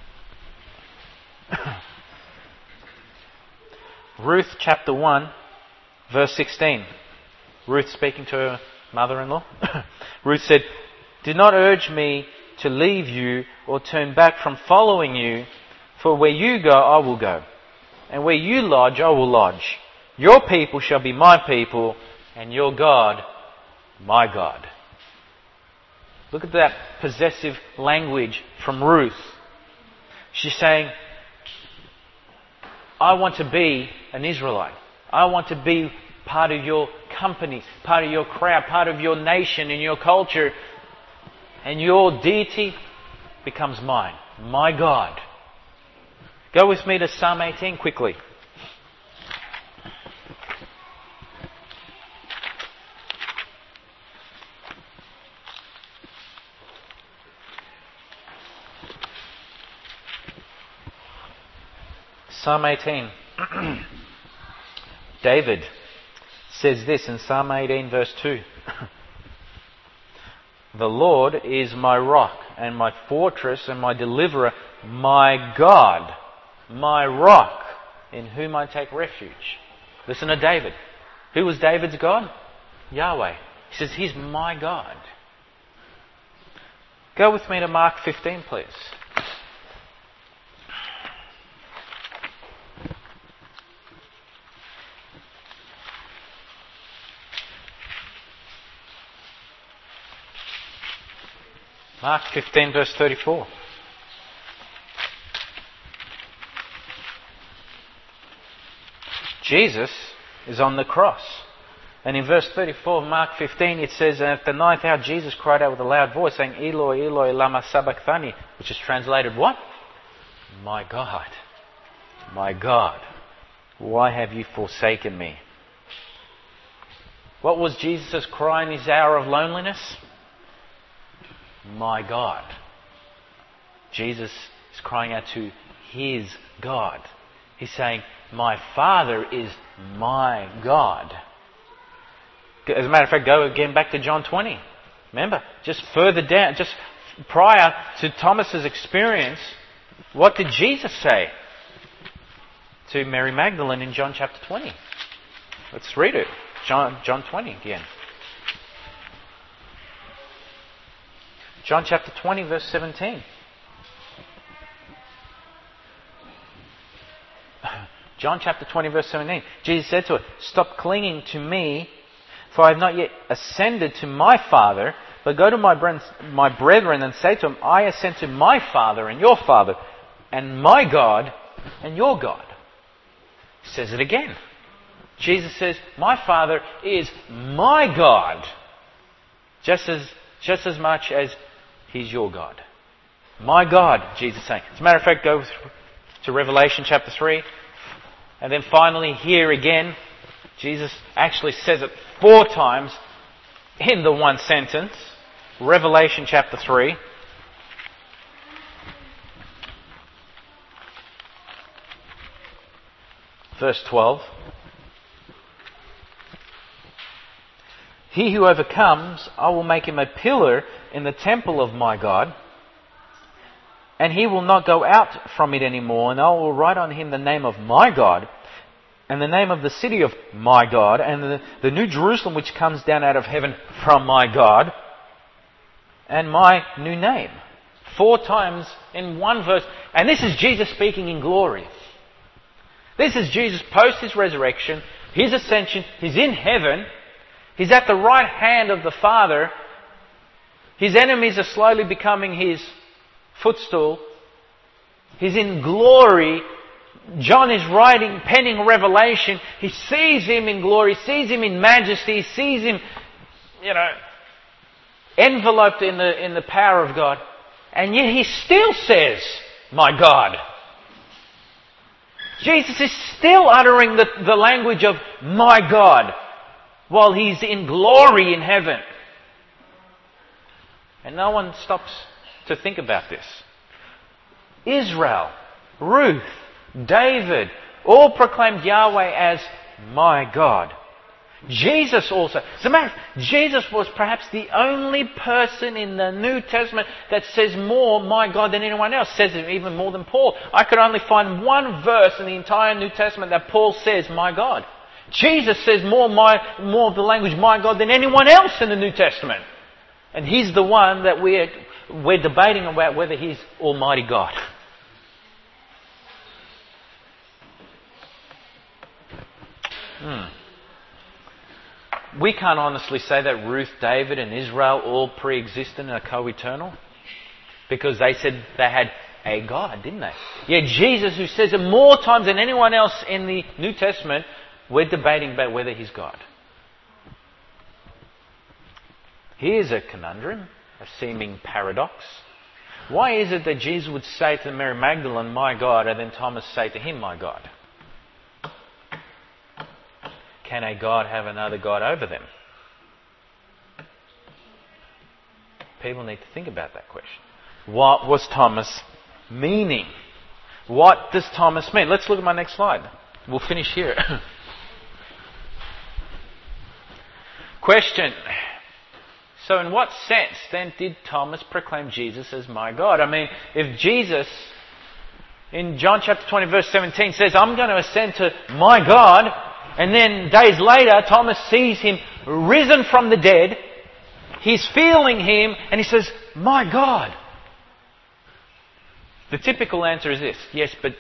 Ruth chapter 1, verse 16. Ruth speaking to her mother-in-law. Ruth said, do not urge me to leave you or turn back from following you, for where you go, I will go, and where you lodge, I will lodge. Your people shall be my people, and your God, my God. Look at that possessive language from Ruth. She's saying, I want to be an Israelite. I want to be part of your company, part of your crowd, part of your nation and your culture. And your deity becomes mine, my God. Go with me to Psalm 18 quickly. Psalm 18. David says this in Psalm 18 verse 2. The Lord is my rock and my fortress and my deliverer, my God, my rock, in whom I take refuge. Listen to David. Who was David's God? Yahweh. He says, He's my God. Go with me to Mark 15, please. Mark 15 verse 34. Jesus is on the cross. And in verse 34 of Mark 15 it says, "And at the ninth hour Jesus cried out with a loud voice, saying, Eloi, Eloi, lama sabachthani," which is translated what? My God, why have you forsaken me? What was Jesus' cry in his hour of loneliness? My God. Jesus is crying out to his God. He's saying, my Father is my God. As a matter of fact, go again back to John 20. Remember, just further down, just prior to Thomas's experience, what did Jesus say to Mary Magdalene in John chapter 20? Let's read it. John 20 again. John chapter 20 verse 17. John chapter 20 verse 17. Jesus said to her, "Stop clinging to me, for I have not yet ascended to my Father, but go to my brethren and say to them, I ascend to my Father and your Father, and my God and your God." He says it again. Jesus says, my Father is my God, just as much as He's your God. My God, Jesus is saying. As a matter of fact, go to Revelation chapter 3. And then finally, here again, Jesus actually says it 4 times in the one sentence. Revelation chapter 3. Verse 12. "He who overcomes, I will make him a pillar in the temple of my God, and he will not go out from it anymore, and I will write on him the name of my God, and the name of the city of my God, and the new Jerusalem which comes down out of heaven from my God, and my new name." 4 times in one verse. And this is Jesus speaking in glory. This is Jesus post His resurrection, His ascension. He's in heaven. He's at the right hand of the Father. His enemies are slowly becoming His footstool. He's in glory. John is penning Revelation. He sees Him in glory, sees Him in majesty, sees Him, enveloped in the power of God. And yet He still says, my God. Jesus is still uttering the language of my God while He's in glory in heaven. And no one stops to think about this. Israel, Ruth, David, all proclaimed Yahweh as my God. Jesus also. As a matter of fact, Jesus was perhaps the only person in the New Testament that says more my God than anyone else. Says it even more than Paul. I could only find one verse in the entire New Testament that Paul says my God. Jesus says more of the language my God than anyone else in the New Testament. And He's the one that we're debating about whether He's Almighty God. We can't honestly say that Ruth, David and Israel all pre-existent and are co-eternal. Because they said they had a God, didn't they? Yet Jesus, who says it more times than anyone else in the New Testament, we're debating about whether He's God. Here's a conundrum, a seeming paradox. Why is it that Jesus would say to Mary Magdalene, my God, and then Thomas say to him, my God? Can a God have another God over them? People need to think about that question. What was Thomas meaning? What does Thomas mean? Let's look at my next slide. We'll finish here. Question. So in what sense then did Thomas proclaim Jesus as my God? I mean, if Jesus in John chapter 20 verse 17 says, I'm going to ascend to my God, and then days later Thomas sees Him risen from the dead, he's feeling Him, and he says, my God. The typical answer is this: yes, but,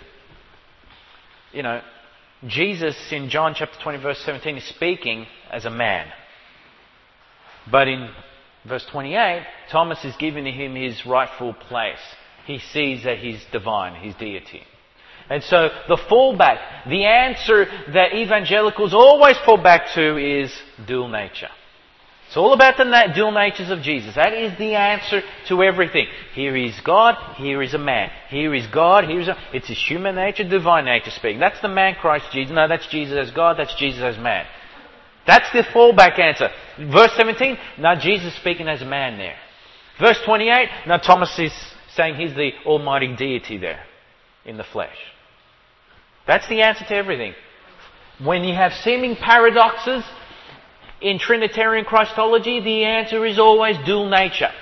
Jesus in John chapter 20 verse 17 is speaking as a man. But in verse 28, Thomas is giving Him His rightful place. He sees that He's divine, His deity. And so the fallback, the answer that evangelicals always fall back to is dual nature. It's all about the dual natures of Jesus. That is the answer to everything. Here is God, here is a man. Here is God, here is a... It's his human nature, divine nature speaking. That's the man Christ Jesus. No, that's Jesus as God, that's Jesus as man. That's the fallback answer. Verse 17, no, Jesus speaking as a man there. Verse 28, no, Thomas is saying he's the almighty deity there in the flesh. That's the answer to everything. When you have seeming paradoxes in Trinitarian Christology, the answer is always dual nature.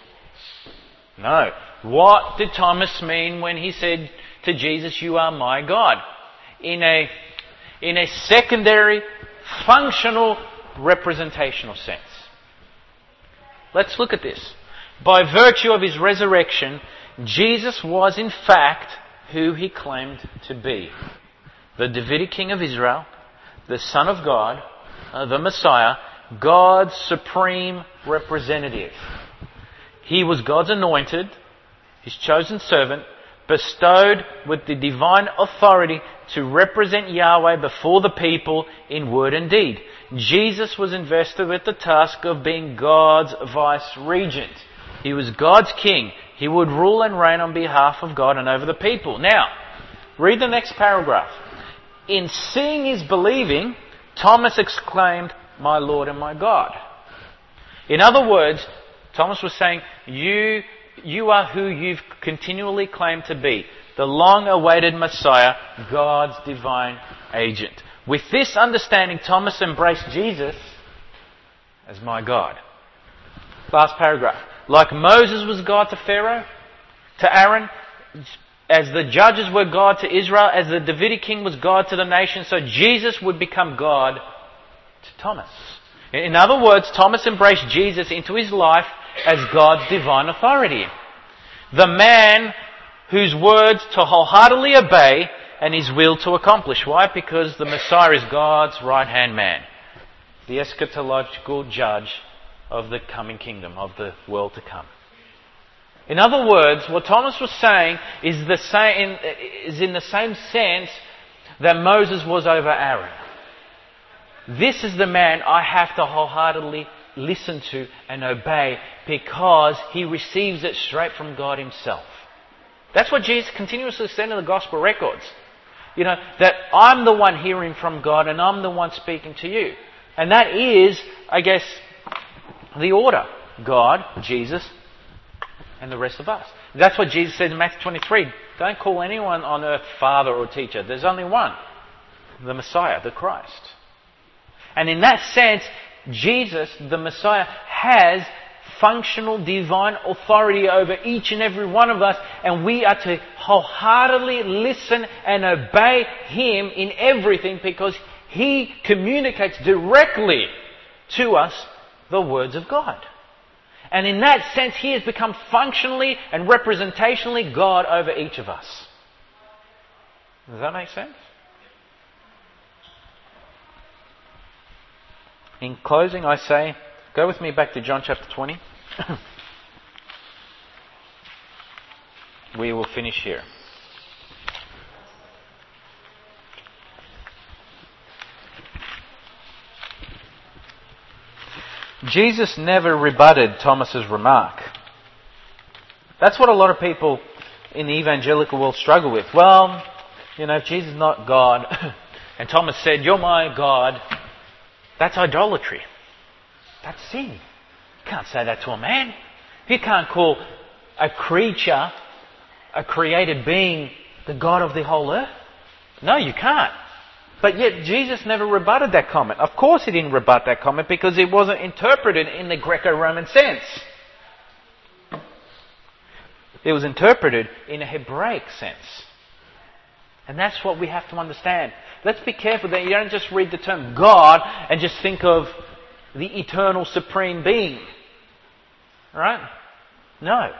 No. What did Thomas mean when he said to Jesus, "You are my God"? In a secondary, functional, representational sense. Let's look at this. By virtue of his resurrection, Jesus was in fact who he claimed to be. The Davidic King of Israel, the Son of God, the Messiah, God's supreme representative. He was God's anointed, His chosen servant, bestowed with the divine authority to represent Yahweh before the people in word and deed. Jesus was invested with the task of being God's vice-regent. He was God's king. He would rule and reign on behalf of God and over the people. Now, read the next paragraph. In seeing is believing, Thomas exclaimed, "My Lord and my God." In other words, Thomas was saying, you are who you've continually claimed to be. The long-awaited Messiah, God's divine agent. With this understanding, Thomas embraced Jesus as my God. Last paragraph. Like Moses was God to Pharaoh, to Aaron, as the judges were God to Israel, as the Davidic king was God to the nation, so Jesus would become God to Thomas. In other words, Thomas embraced Jesus into his life as God's divine authority. The man whose words to wholeheartedly obey and his will to accomplish. Why? Because the Messiah is God's right-hand man, the eschatological judge of the coming kingdom, of the world to come. In other words, what Thomas was saying is in the same sense that Moses was over Aaron. This is the man I have to wholeheartedly listen to and obey because he receives it straight from God himself. That's what Jesus continuously said in the gospel records. You know, that I'm the one hearing from God and I'm the one speaking to you. And that is, I guess, the order. God, Jesus, and the rest of us. That's what Jesus said in Matthew 23. Don't call anyone on earth father or teacher. There's only one. The Messiah, the Christ. And in that sense, Jesus, the Messiah, has functional divine authority over each and every one of us, and we are to wholeheartedly listen and obey Him in everything because He communicates directly to us the words of God. And in that sense, He has become functionally and representationally God over each of us. Does that make sense? In closing, I say, go with me back to John chapter 20. We will finish here. Jesus never rebutted Thomas's remark. That's what a lot of people in the evangelical world struggle with. Well, if Jesus is not God, and Thomas said, "You're my God," that's idolatry. That's sin. You can't say that to a man. You can't call a creature, a created being, the God of the whole earth. No, you can't. But yet Jesus never rebutted that comment. Of course He didn't rebut that comment because it wasn't interpreted in the Greco-Roman sense. It was interpreted in a Hebraic sense. And that's what we have to understand. Let's be careful that you don't just read the term God and just think of the eternal supreme being. Right? No.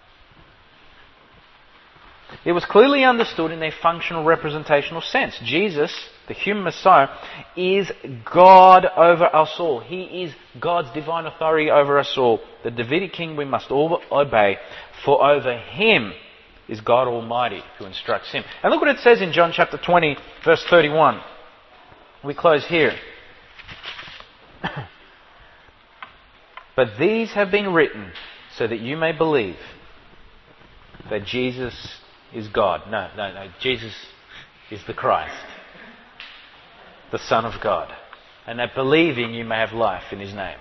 It was clearly understood in a functional representational sense. Jesus, the human Messiah, is God over us all. He is God's divine authority over us all. The Davidic king we must all obey, for over Him is God Almighty who instructs him. And look what it says in John chapter 20, verse 31. We close here. But these have been written so that you may believe that Jesus is God. No. Jesus is the Christ, the Son of God. And that believing you may have life in His name.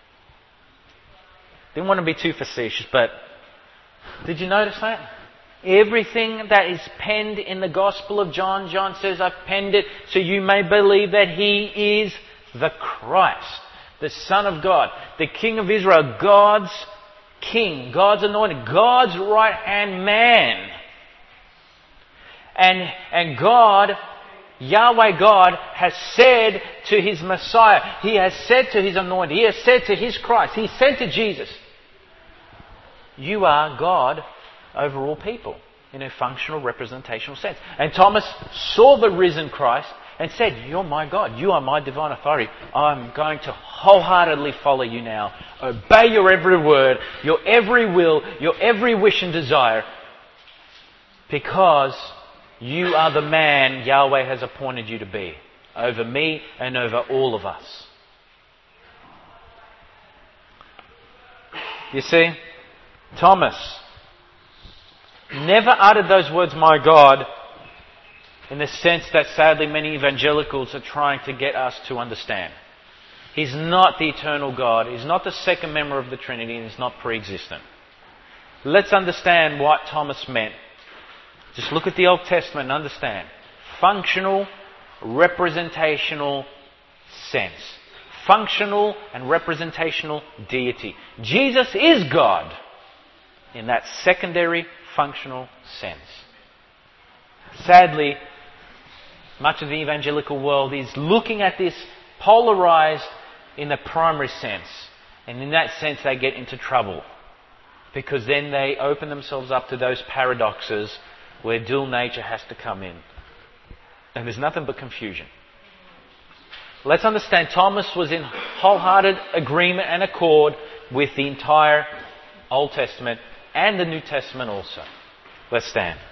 Didn't want to be too facetious, but did you notice that? Everything that is penned in the Gospel of John, John says, I've penned it so you may believe that He is the Christ, the Son of God, the King of Israel, God's King, God's anointed, God's right-hand man. And God, Yahweh God, has said to His Messiah, He has said to His anointed, He has said to His Christ, He said to Jesus, you are God over all people, in a functional, representational sense. And Thomas saw the risen Christ and said, you're my God, you are my divine authority. I'm going to wholeheartedly follow you now, obey your every word, your every will, your every wish and desire, because you are the man Yahweh has appointed you to be, over me and over all of us. You see, Thomas never uttered those words, my God, in the sense that sadly many evangelicals are trying to get us to understand. He's not the eternal God. He's not the second member of the Trinity. And he's not pre-existent. Let's understand what Thomas meant. Just look at the Old Testament and understand. Functional, representational sense. Functional and representational deity. Jesus is God in that secondary functional sense. Sadly, much of the evangelical world is looking at this polarized in the primary sense. And in that sense they get into trouble. Because then they open themselves up to those paradoxes where dual nature has to come in. And there's nothing but confusion. Let's understand, Thomas was in wholehearted agreement and accord with the entire Old Testament and the New Testament also. Let's stand.